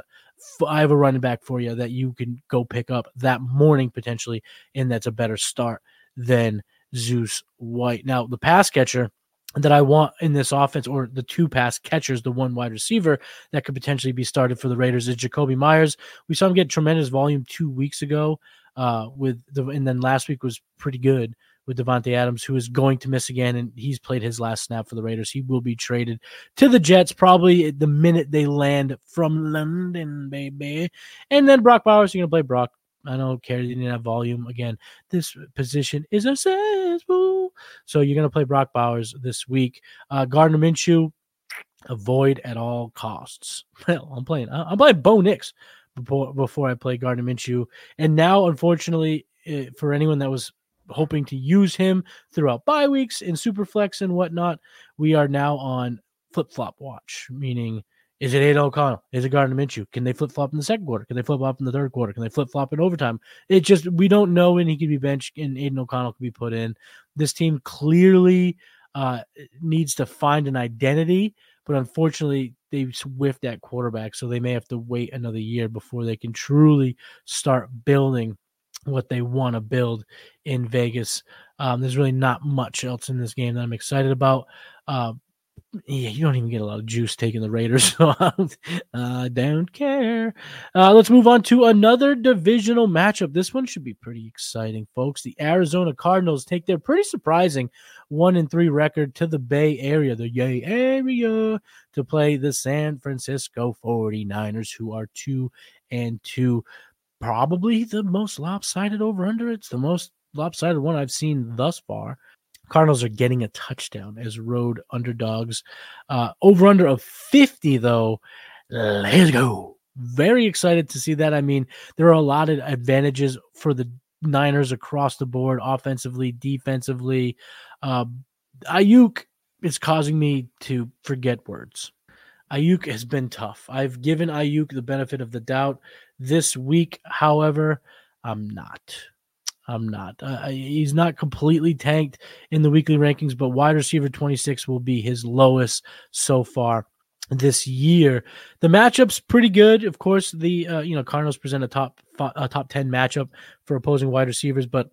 I have a running back for you that you can go pick up that morning potentially, and that's a better start than Zeus White. Now, the pass catcher that I want in this offense, or the two pass catchers, the one wide receiver that could potentially be started for the Raiders, is Jacoby Myers. We saw him get tremendous volume two weeks ago, uh, with the, and then last week was pretty good with Devontae Adams, who is going to miss again, and he's played his last snap for the Raiders. He will be traded to the Jets probably the minute they land from London, baby. And then Brock Bowers, you're going to play Brock. I don't care. He didn't have volume. Again, this position is a cesspool. So you're going to play Brock Bowers this week. Uh, Gardner Minshew, avoid at all costs. Well, I'm playing. I'm playing Bo Nix before, before I play Gardner Minshew. And now, unfortunately, for anyone that was hoping to use him throughout bye weeks in Superflex and whatnot, we are now on flip-flop watch, meaning is it Aiden O'Connell? Is it Gardner Minshew? Can they flip-flop in the second quarter? Can they flip-flop in the third quarter? Can they flip-flop in overtime? It just, we don't know when he could be benched and Aiden O'Connell could be put in. This team clearly uh, needs to find an identity, but unfortunately they whiffed at quarterback, so they may have to wait another year before they can truly start building what they want to build in Vegas. Um, there's really not much else in this game that I'm excited about. Uh, yeah, you don't even get a lot of juice taking the Raiders, so I don't care. Uh, let's move on to another divisional matchup. This one should be pretty exciting, folks. The Arizona Cardinals take their pretty surprising one and three record to the Bay Area, the Yay Area, to play the San Francisco forty-niners, who are two and two. Probably the most lopsided over-under. It's the most lopsided one I've seen thus far. Cardinals are getting a touchdown as road underdogs. Uh, over-under of fifty, though. Let's go. Very excited to see that. I mean, there are a lot of advantages for the Niners across the board, offensively, defensively. Uh, Ayuk is causing me to forget words. Ayuk has been tough. I've given Ayuk the benefit of the doubt this week. However, I'm not. I'm not. Uh, he's not completely tanked in the weekly rankings, but wide receiver twenty-six will be his lowest so far this year. The matchup's pretty good. Of course, the uh, you know Cardinals present a top a top ten matchup for opposing wide receivers, but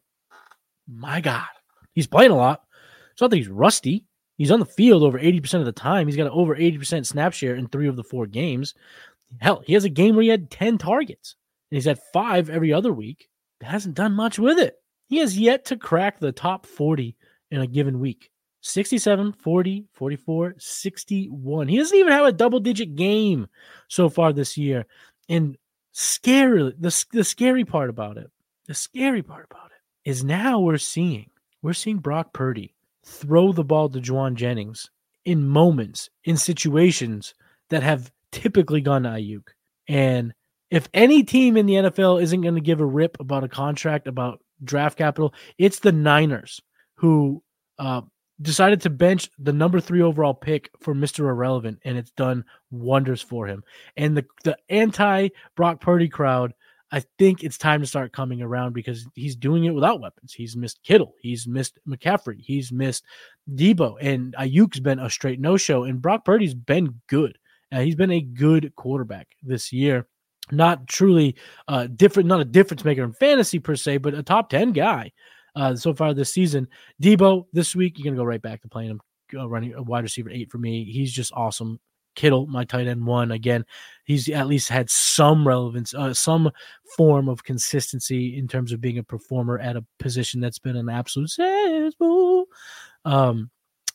my God, he's playing a lot. It's not that he's rusty. He's on the field over eighty percent of the time. He's got over eighty percent snap share in three of the four games. Hell, he has a game where he had ten targets, and he's had five every other week. Hasn't done much with it. He has yet to crack the top forty in a given week. sixty-seven, forty, forty-four, sixty-one. He doesn't even have a double-digit game so far this year. And scary, the, the scary part about it, the scary part about it is now we're seeing, we're seeing Brock Purdy throw the ball to Juwan Jennings in moments, in situations that have typically gone to Ayuk. And if any team in the N F L isn't going to give a rip about a contract, about draft capital, it's the Niners, who uh, decided to bench the number three overall pick for Mister Irrelevant, and it's done wonders for him. And the, the anti-Brock Purdy crowd, I think it's time to start coming around because he's doing it without weapons. He's missed Kittle. He's missed McCaffrey. He's missed Debo. And Ayuk's been a straight no-show. And Brock Purdy's been good. Uh, he's been a good quarterback this year. Not truly uh, different, not a difference maker in fantasy per se, but a top ten guy uh, so far this season. Debo, this week, you're going to go right back to playing him, uh, running a wide receiver eight for me. He's just awesome. Kittle, my tight end one. Again, he's at least had some relevance, uh, some form of consistency in terms of being a performer at a position that's been an absolute cesspool. Um,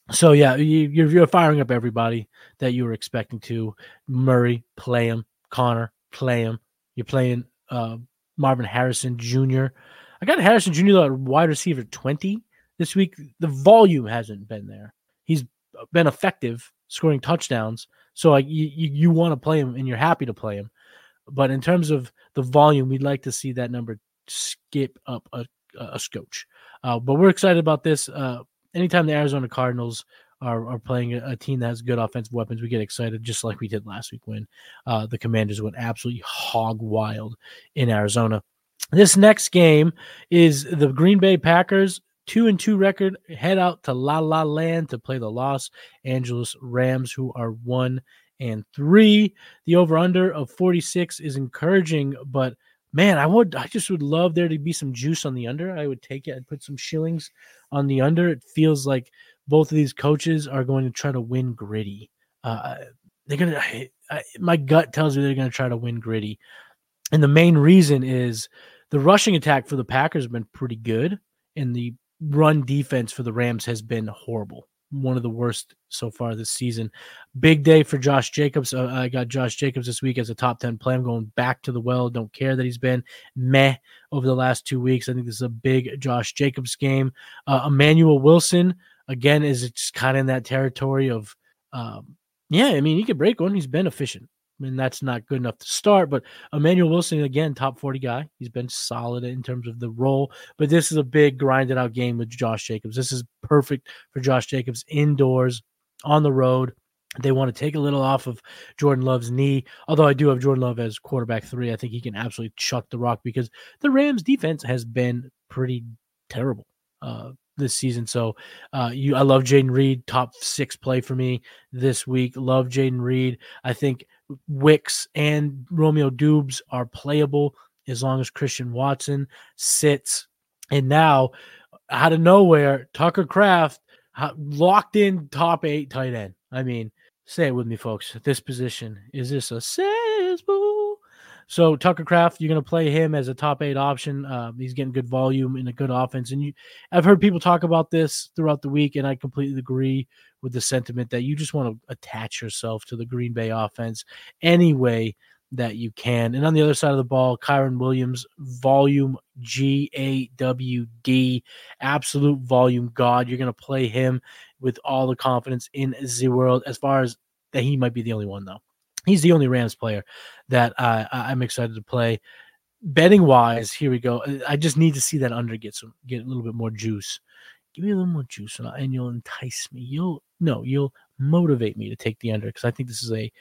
So, yeah, you, you're, you're firing up everybody that you were expecting to. Murray, play him. Connor, play him. You're playing uh, Marvin Harrison Junior I got Harrison Junior at wide receiver twenty this week. The volume hasn't been there. He's been effective scoring touchdowns. So, like, you, you, you want to play him, and you're happy to play him. But in terms of the volume, we'd like to see that number skip up a, a scotch. Uh, but we're excited about this. Uh, anytime the Arizona Cardinals are, are playing a, a team that has good offensive weapons, we get excited, just like we did last week when uh, the Commanders went absolutely hog wild in Arizona. This next game is the Green Bay Packers, two and two record, head out to La La Land to play the Los Angeles Rams, who are one and three. The over-under of forty-six is encouraging, but man, I would, I just would love there to be some juice on the under. I would take it. I'd put some shillings on the under. It feels like both of these coaches are going to try to win gritty. Uh, they're gonna. I, I, my gut tells me they're going to try to win gritty, and the main reason is the rushing attack for the Packers has been pretty good, and the run defense for the Rams has been horrible. One of the worst so far this season. Big day for Josh Jacobs. Uh, I got Josh Jacobs this week as a top ten play. I'm going back to the well. Don't care that he's been meh over the last two weeks. I think this is a big Josh Jacobs game. Uh, Emmanuel Wilson, again, is just kind of in that territory of, um, yeah, I mean, he could break one. He's been efficient. I mean, that's not good enough to start, but Emmanuel Wilson, again, top forty guy. He's been solid in terms of the role, but this is a big grinded out game with Josh Jacobs. This is perfect for Josh Jacobs indoors on the road. They want to take a little off of Jordan Love's knee, although I do have Jordan Love as quarterback three. I think he can absolutely chuck the rock because the Rams defense has been pretty terrible uh, this season. So uh, you, I love Jayden Reed, top six play for me this week. Love Jayden Reed. I think Wicks and Romeo Dubes are playable as long as Christian Watson sits. And now, out of nowhere, Tucker Kraft locked in top eight tight end. I mean, say it with me, folks. At this position, is this a cesspool? So Tucker Kraft, you're going to play him as a top eight option. Uh, he's getting good volume in a good offense. And you, I've heard people talk about this throughout the week, and I completely agree with the sentiment that you just want to attach yourself to the Green Bay offense any way that you can. And on the other side of the ball, Kyren Williams, volume G A W D, absolute volume god. You're going to play him with all the confidence in the world, as far as that he might be the only one, though. He's the only Rams player that uh, I'm excited to play. Betting wise, here we go. I just need to see that under get some get a little bit more juice. Give me a little more juice, and, and you'll entice me. You'll no, you'll motivate me to take the under because I think this is a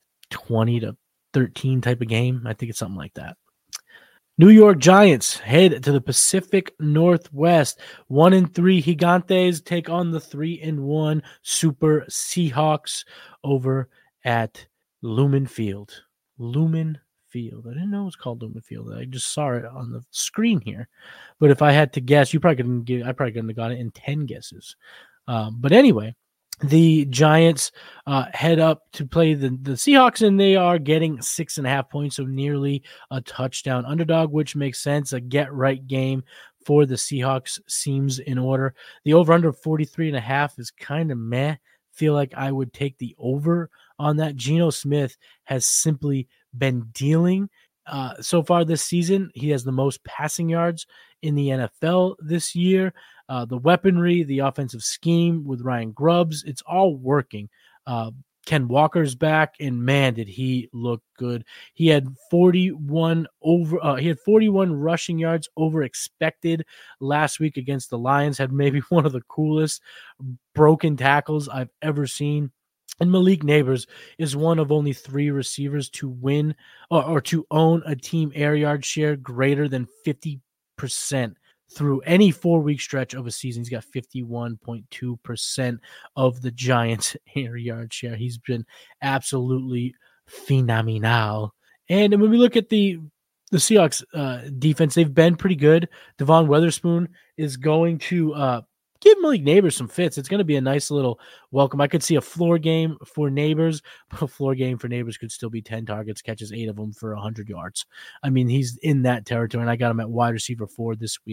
twenty to thirteen type of game. I think it's something like that. New York Giants head to the Pacific Northwest. One and three Gigantes take on the three and one Super Seahawks over at Lumen Field. Lumen Field. I didn't know it was called Lumen Field. I just saw it on the screen here. But if I had to guess, you probably couldn't get. I probably couldn't have got it in ten guesses. Um, but anyway, the Giants uh, head up to play the, the Seahawks, and they are getting six and a half points, so nearly a touchdown underdog, which makes sense. A get-right game for the Seahawks seems in order. The over-under forty-three and a half is kind of meh. Feel like I would take the over on that. Geno Smith has simply been dealing uh, so far this season. He has the most passing yards in the N F L this year. Uh, the weaponry, the offensive scheme with Ryan Grubbs, it's all working. Uh, Ken Walker's back, and man, did he look good. He had forty-one over. Uh, he had forty-one rushing yards over expected last week against the Lions. Had maybe one of the coolest broken tackles I've ever seen. And Malik Neighbors is one of only three receivers to win or, or to own a team air yard share greater than fifty percent. Through any four-week stretch of a season. He's got fifty-one point two percent of the Giants' air yard share. He's been absolutely phenomenal. And when we look at the the Seahawks uh, defense, they've been pretty good. Devon Witherspoon is going to uh, give Malik Neighbors some fits. It's going to be a nice little welcome. I could see a floor game for Neighbors, but a floor game for Neighbors could still be ten targets, catches eight of them for one hundred yards. I mean, he's in that territory, and I got him at wide receiver four this week.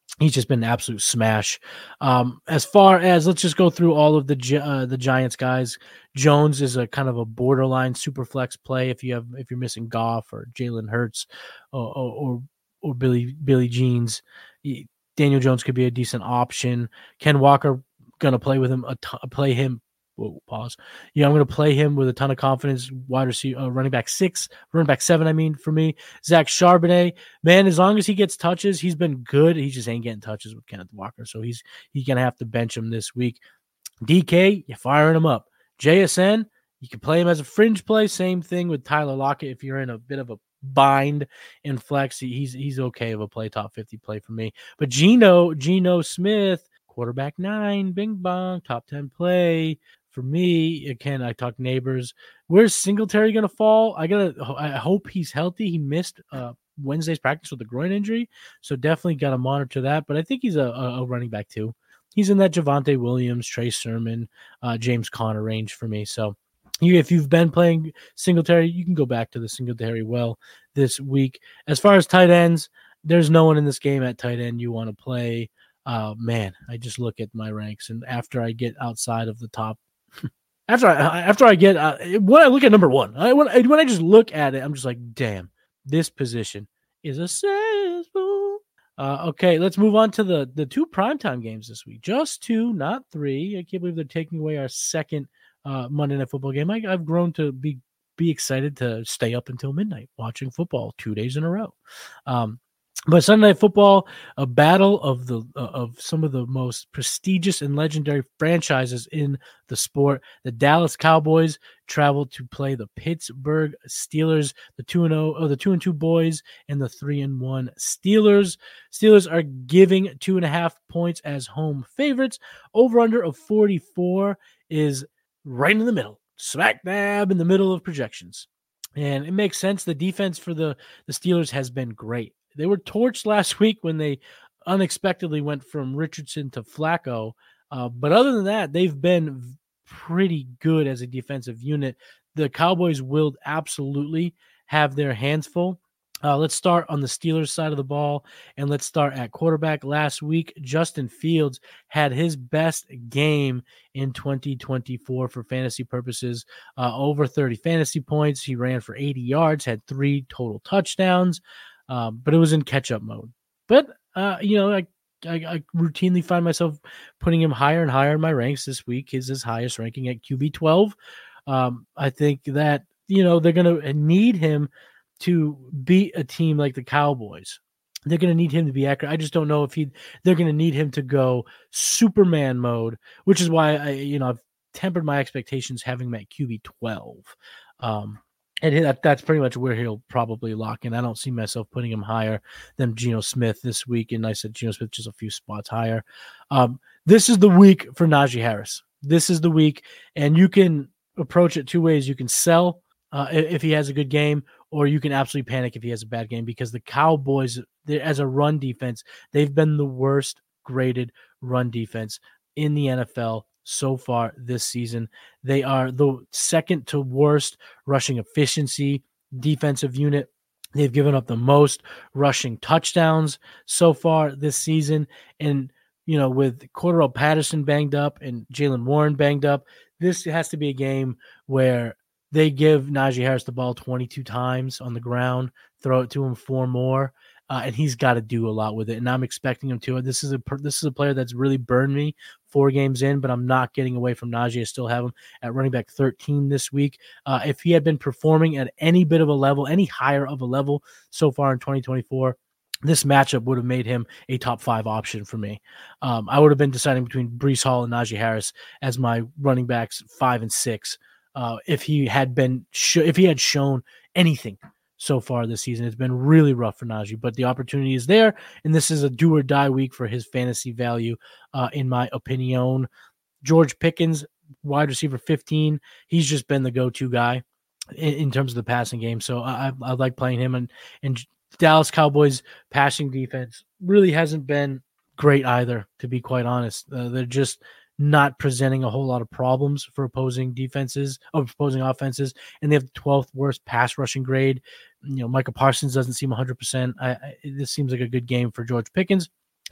he's just been an absolute smash. Um, as far as let's just go through all of the uh, the Giants guys. Jones is a kind of a borderline super flex play if you have if you're missing Goff or Jalen Hurts or or, or Billy Billy Jeans. Daniel Jones could be a decent option. Ken Walker gonna play with him a t- play him. Whoa, pause. Yeah, I'm going to play him with a ton of confidence. Wide receiver, uh, running back six, running back seven. I mean, for me, Zach Charbonnet, man, as long as he gets touches, he's been good. He just ain't getting touches with Kenneth Walker, so he's he's going to have to bench him this week. D K, you're firing him up. J S N, you can play him as a fringe play. Same thing with Tyler Lockett. If you're in a bit of a bind in flex, he's he's okay of a play, top fifty play for me. But Geno, Geno Smith, quarterback nine, bing bong, top ten play. For me, again, I talk neighbors. Where's Singletary going to fall? I gotta. I hope he's healthy. He missed uh, Wednesday's practice with a groin injury, so definitely got to monitor that. But I think he's a, a running back too. He's in that Javonte Williams, Trey Sermon, uh, James Conner range for me. So you, if you've been playing Singletary, you can go back to the Singletary well this week. As far as tight ends, there's no one in this game at tight end you want to play. Uh, man, I just look at my ranks, and after I get outside of the top. After I after I get uh, when I look at number one, I, when, I, when I just look at it, I'm just like, damn, this position is a cesspool. Uh, okay, let's move on to the the two primetime games this week. Just two, not three. I can't believe they're taking away our second uh, Monday Night Football game. I, I've grown to be be excited to stay up until midnight watching football two days in a row. Um, But Sunday Night Football, a battle of the uh, of some of the most prestigious and legendary franchises in the sport. The Dallas Cowboys traveled to play the Pittsburgh Steelers, the two and zero, oh, the two and two boys, and the three and one Steelers. Steelers are giving two and a half points as home favorites. Over under of forty-four is right in the middle, smack dab in the middle of projections, and it makes sense. The defense for the the Steelers has been great. They were torched last week when they unexpectedly went from Richardson to Flacco. Uh, but other than that, they've been pretty good as a defensive unit. The Cowboys will absolutely have their hands full. Uh, let's start on the Steelers side of the ball, and let's start at quarterback. Last week, Justin Fields had his best game in twenty twenty-four for fantasy purposes, uh, over thirty fantasy points. He ran for eighty yards, had three total touchdowns. Um, but it was in catch-up mode. But, uh, you know, I, I, I routinely find myself putting him higher and higher in my ranks. This week is his highest ranking at Q B twelve. Um, I think that, you know, they're going to need him to beat a team like the Cowboys. They're going to need him to be accurate. I just don't know if he. They're going to need him to go Superman mode, which is why I, you know, I've tempered my expectations having him at Q B twelve. Um, And that, that's pretty much where he'll probably lock in. I don't see myself putting him higher than Geno Smith this week. And I said Geno Smith just a few spots higher. Um, this is the week for Najee Harris. This is the week. And you can approach it two ways. You can sell uh, if he has a good game, or you can absolutely panic if he has a bad game, because the Cowboys, as a run defense, they've been the worst graded run defense in the N F L so far this season. They are the second to worst rushing efficiency defensive unit. They've given up the most rushing touchdowns so far this season. And, you know, with Cordarrelle Patterson banged up and Jaylen Warren banged up, this has to be a game where they give Najee Harris the ball twenty-two times on the ground, throw it to him four more. Uh, and he's got to do a lot with it, and I'm expecting him to. This is a this is a player that's really burned me four games in, but I'm not getting away from Najee. I still have him at running back thirteen this week. Uh, if he had been performing at any bit of a level, any higher of a level so far in twenty twenty-four, this matchup would have made him a top five option for me. Um, I would have been deciding between Breece Hall and Najee Harris as my running backs five and six uh, if he had been sh- if he had shown anything so far this season. It's been really rough for Najee, but the opportunity is there, and this is a do or die week for his fantasy value, uh, in my opinion. George Pickens, wide receiver fifteen, he's just been the go-to guy in, in terms of the passing game, so I, I like playing him. And, and Dallas Cowboys passing defense really hasn't been great either, to be quite honest. Uh, they're just not presenting a whole lot of problems for opposing defenses, or opposing offenses, and they have the twelfth worst pass rushing grade. You know, Micah Parsons doesn't seem one hundred percent. I, I, this seems like a good game for George Pickens.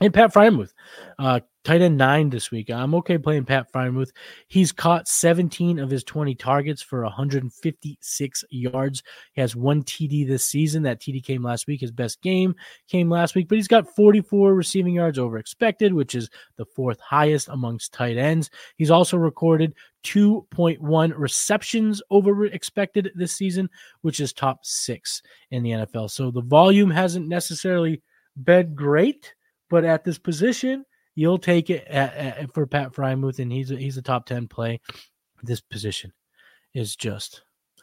And Pat Freiermuth, uh, tight end nine this week. I'm okay playing Pat Freiermuth. He's caught seventeen of his twenty targets for one hundred fifty-six yards. He has one T D this season. That T D came last week. His best game came last week, but he's got forty-four receiving yards over expected, which is the fourth highest amongst tight ends. He's also recorded two point one receptions over expected this season, which is top six in the N F L. So the volume hasn't necessarily been great, but at this position, you'll take it at, at, for Pat Freiermuth, and he's a, he's a top ten play. This position is just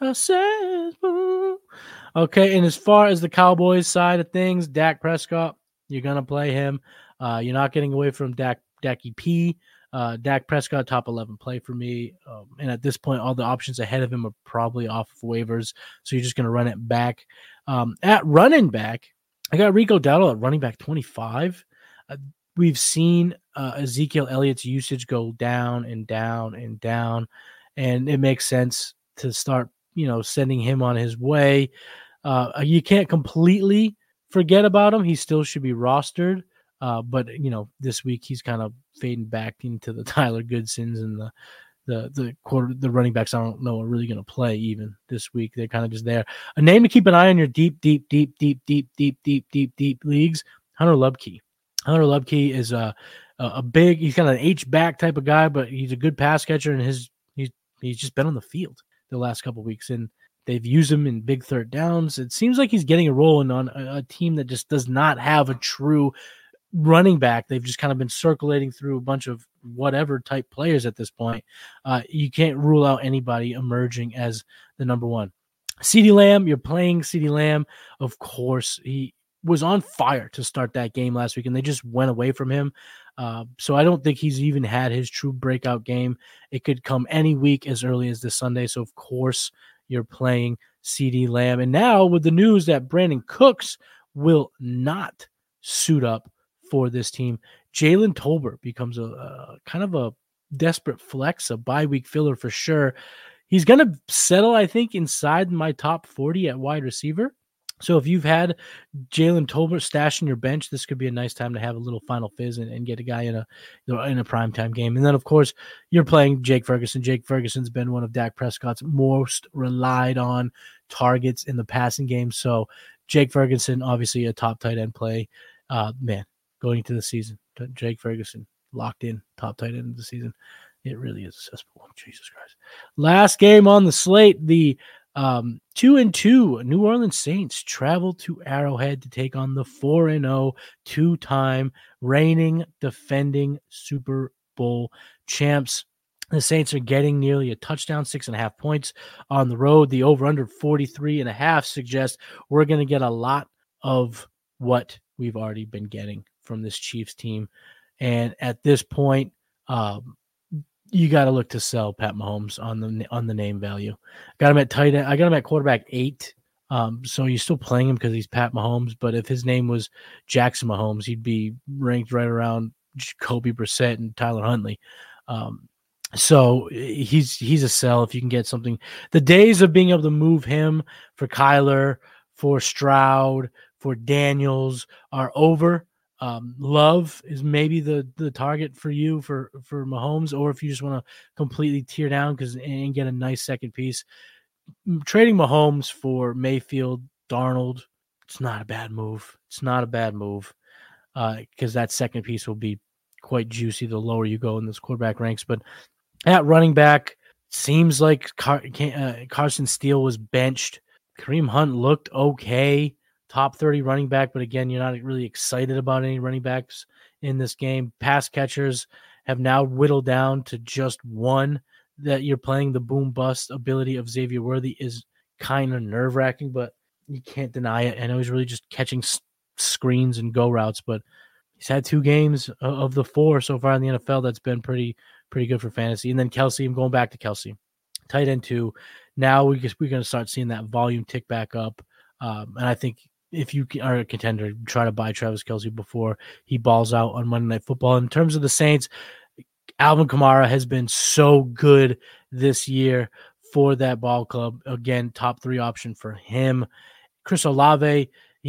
accessible. Okay, and as far as the Cowboys side of things, Dak Prescott, you're going to play him. Uh, you're not getting away from Dak, Dak P. Uh, Dak Prescott, top eleven play for me. Um, and at this point, all the options ahead of him are probably off of waivers, so you're just going to run it back. Um, at running back, I got Rico Dowdle at running back twenty-five. Uh, we've seen uh, Ezekiel Elliott's usage go down and down and down, and it makes sense to start, you know, sending him on his way. Uh, you can't completely forget about him. He still should be rostered, uh, but, you know, this week he's kind of fading back into the Tyler Goodsons and the the the quarter the running backs I don't know are really going to play even this week. They're kind of just there. A name to keep an eye on your deep, deep, deep, deep, deep, deep, deep, deep, deep leagues, Hunter Lubke. Hunter Lubke is a a big, he's kind of an H-back type of guy, but he's a good pass catcher, and his he's he's just been on the field the last couple of weeks, and they've used him in big third downs. It seems like he's getting a role in on a, a team that just does not have a true running back. They've just kind of been circulating through a bunch of whatever type players at this point. Uh, you can't rule out anybody emerging as the number one. CeeDee Lamb, you're playing CeeDee Lamb. Of course, he was on fire to start that game last week, and they just went away from him. Uh, so I don't think he's even had his true breakout game. It could come any week as early as this Sunday. So, of course, you're playing CeeDee Lamb. And now with the news that Brandon Cooks will not suit up for this team, Jalen Tolbert becomes a, a kind of a desperate flex, a bye week filler for sure. He's going to settle, I think, inside my top forty at wide receiver. So if you've had Jalen Tolbert stashed in your bench, this could be a nice time to have a little final fizz and, and get a guy in a you know, in a primetime game. And then, of course, you're playing Jake Ferguson. Jake Ferguson's been one of Dak Prescott's most relied on targets in the passing game. So Jake Ferguson, obviously a top tight end play. Uh, man, going into the season, Jake Ferguson locked in, top tight end of the season. It really is accessible. Jesus Christ. Last game on the slate, the Um, two and two New Orleans Saints travel to Arrowhead to take on the four and oh two-time reigning, defending Super Bowl champs. The Saints are getting nearly a touchdown, six and a half points on the road. The over-under forty-three and a half suggests we're going to get a lot of what we've already been getting from this Chiefs team. And at this point, um, you got to look to sell Pat Mahomes on the on the name value. Got him at tight end. I got him at quarterback eight. Um, so you're still playing him because he's Pat Mahomes. But if his name was Jackson Mahomes, he'd be ranked right around Jacoby Brissett and Tyler Huntley. Um, so he's he's a sell if you can get something. The days of being able to move him for Kyler, for Stroud, for Daniels are over. Um, Love is maybe the the target for you for, for Mahomes, or if you just want to completely tear down because and get a nice second piece. Trading Mahomes for Mayfield, Darnold, it's not a bad move. It's not a bad move because uh, that second piece will be quite juicy the lower you go in those quarterback ranks. But at running back, seems like Car- uh, Carson Steele was benched. Kareem Hunt looked okay. Top thirty running back, but again, you're not really excited about any running backs in this game. Pass catchers have now whittled down to just one. That you're playing the boom bust ability of Xavier Worthy is kind of nerve wracking, but you can't deny it. I know he's really just catching s- screens and go routes, but he's had two games of the four so far in the N F L that's been pretty pretty good for fantasy. And then Kelsey, I'm going back to Kelsey, tight end two. Now we just, we're going to start seeing that volume tick back up, um, and I think. If you are a contender, try to buy Travis Kelce before he balls out on Monday Night Football. In terms of the Saints, Alvin Kamara has been so good this year for that ball club. Again, top three option for him. Chris Olave, he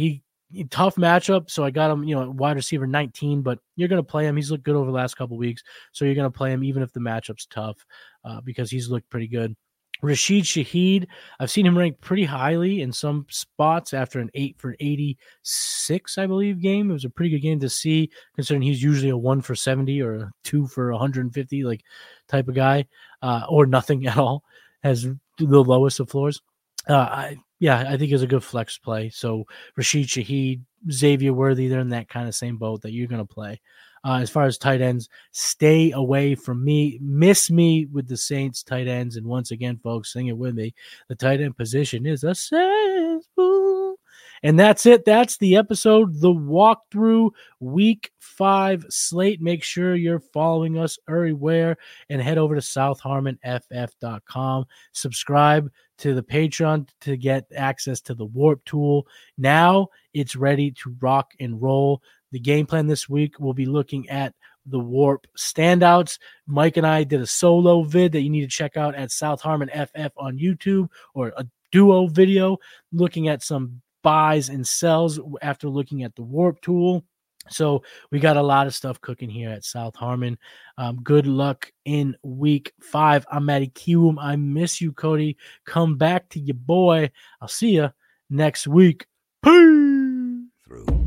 tough matchup. So I got him, you know, wide receiver nineteen, but you're going to play him. He's looked good over the last couple of weeks. So you're going to play him even if the matchup's tough uh, because he's looked pretty good. Rashid Shaheed, I've seen him ranked pretty highly in some spots after an eight for eighty-six, I believe, game. It was a pretty good game to see, considering he's usually a one for seventy or a two for one hundred fifty, like type of guy, uh, or nothing at all, has the lowest of floors. Uh, I, yeah, I think it's a good flex play. So Rashid Shaheed, Xavier Worthy, they're in that kind of same boat that you're going to play. Uh, as far as tight ends, stay away from me. Miss me with the Saints tight ends. And once again, folks, sing it with me. The tight end position is a cesspool. And that's it. That's the episode, the walkthrough week five slate. Make sure you're following us everywhere and head over to south harmon f f dot com. Subscribe to the Patreon to get access to the Warp tool. Now it's ready to rock and roll. The game plan this week, we'll be looking at the Warp standouts. Mike and I did a solo vid that you need to check out at South Harmon F F on YouTube, or a duo video looking at some buys and sells after looking at the Warp tool. So we got a lot of stuff cooking here at South Harmon. Um, good luck in week five. I'm Matty Kiwoom. I miss you, Cody. Come back to your boy. I'll see you next week. Peace. Through.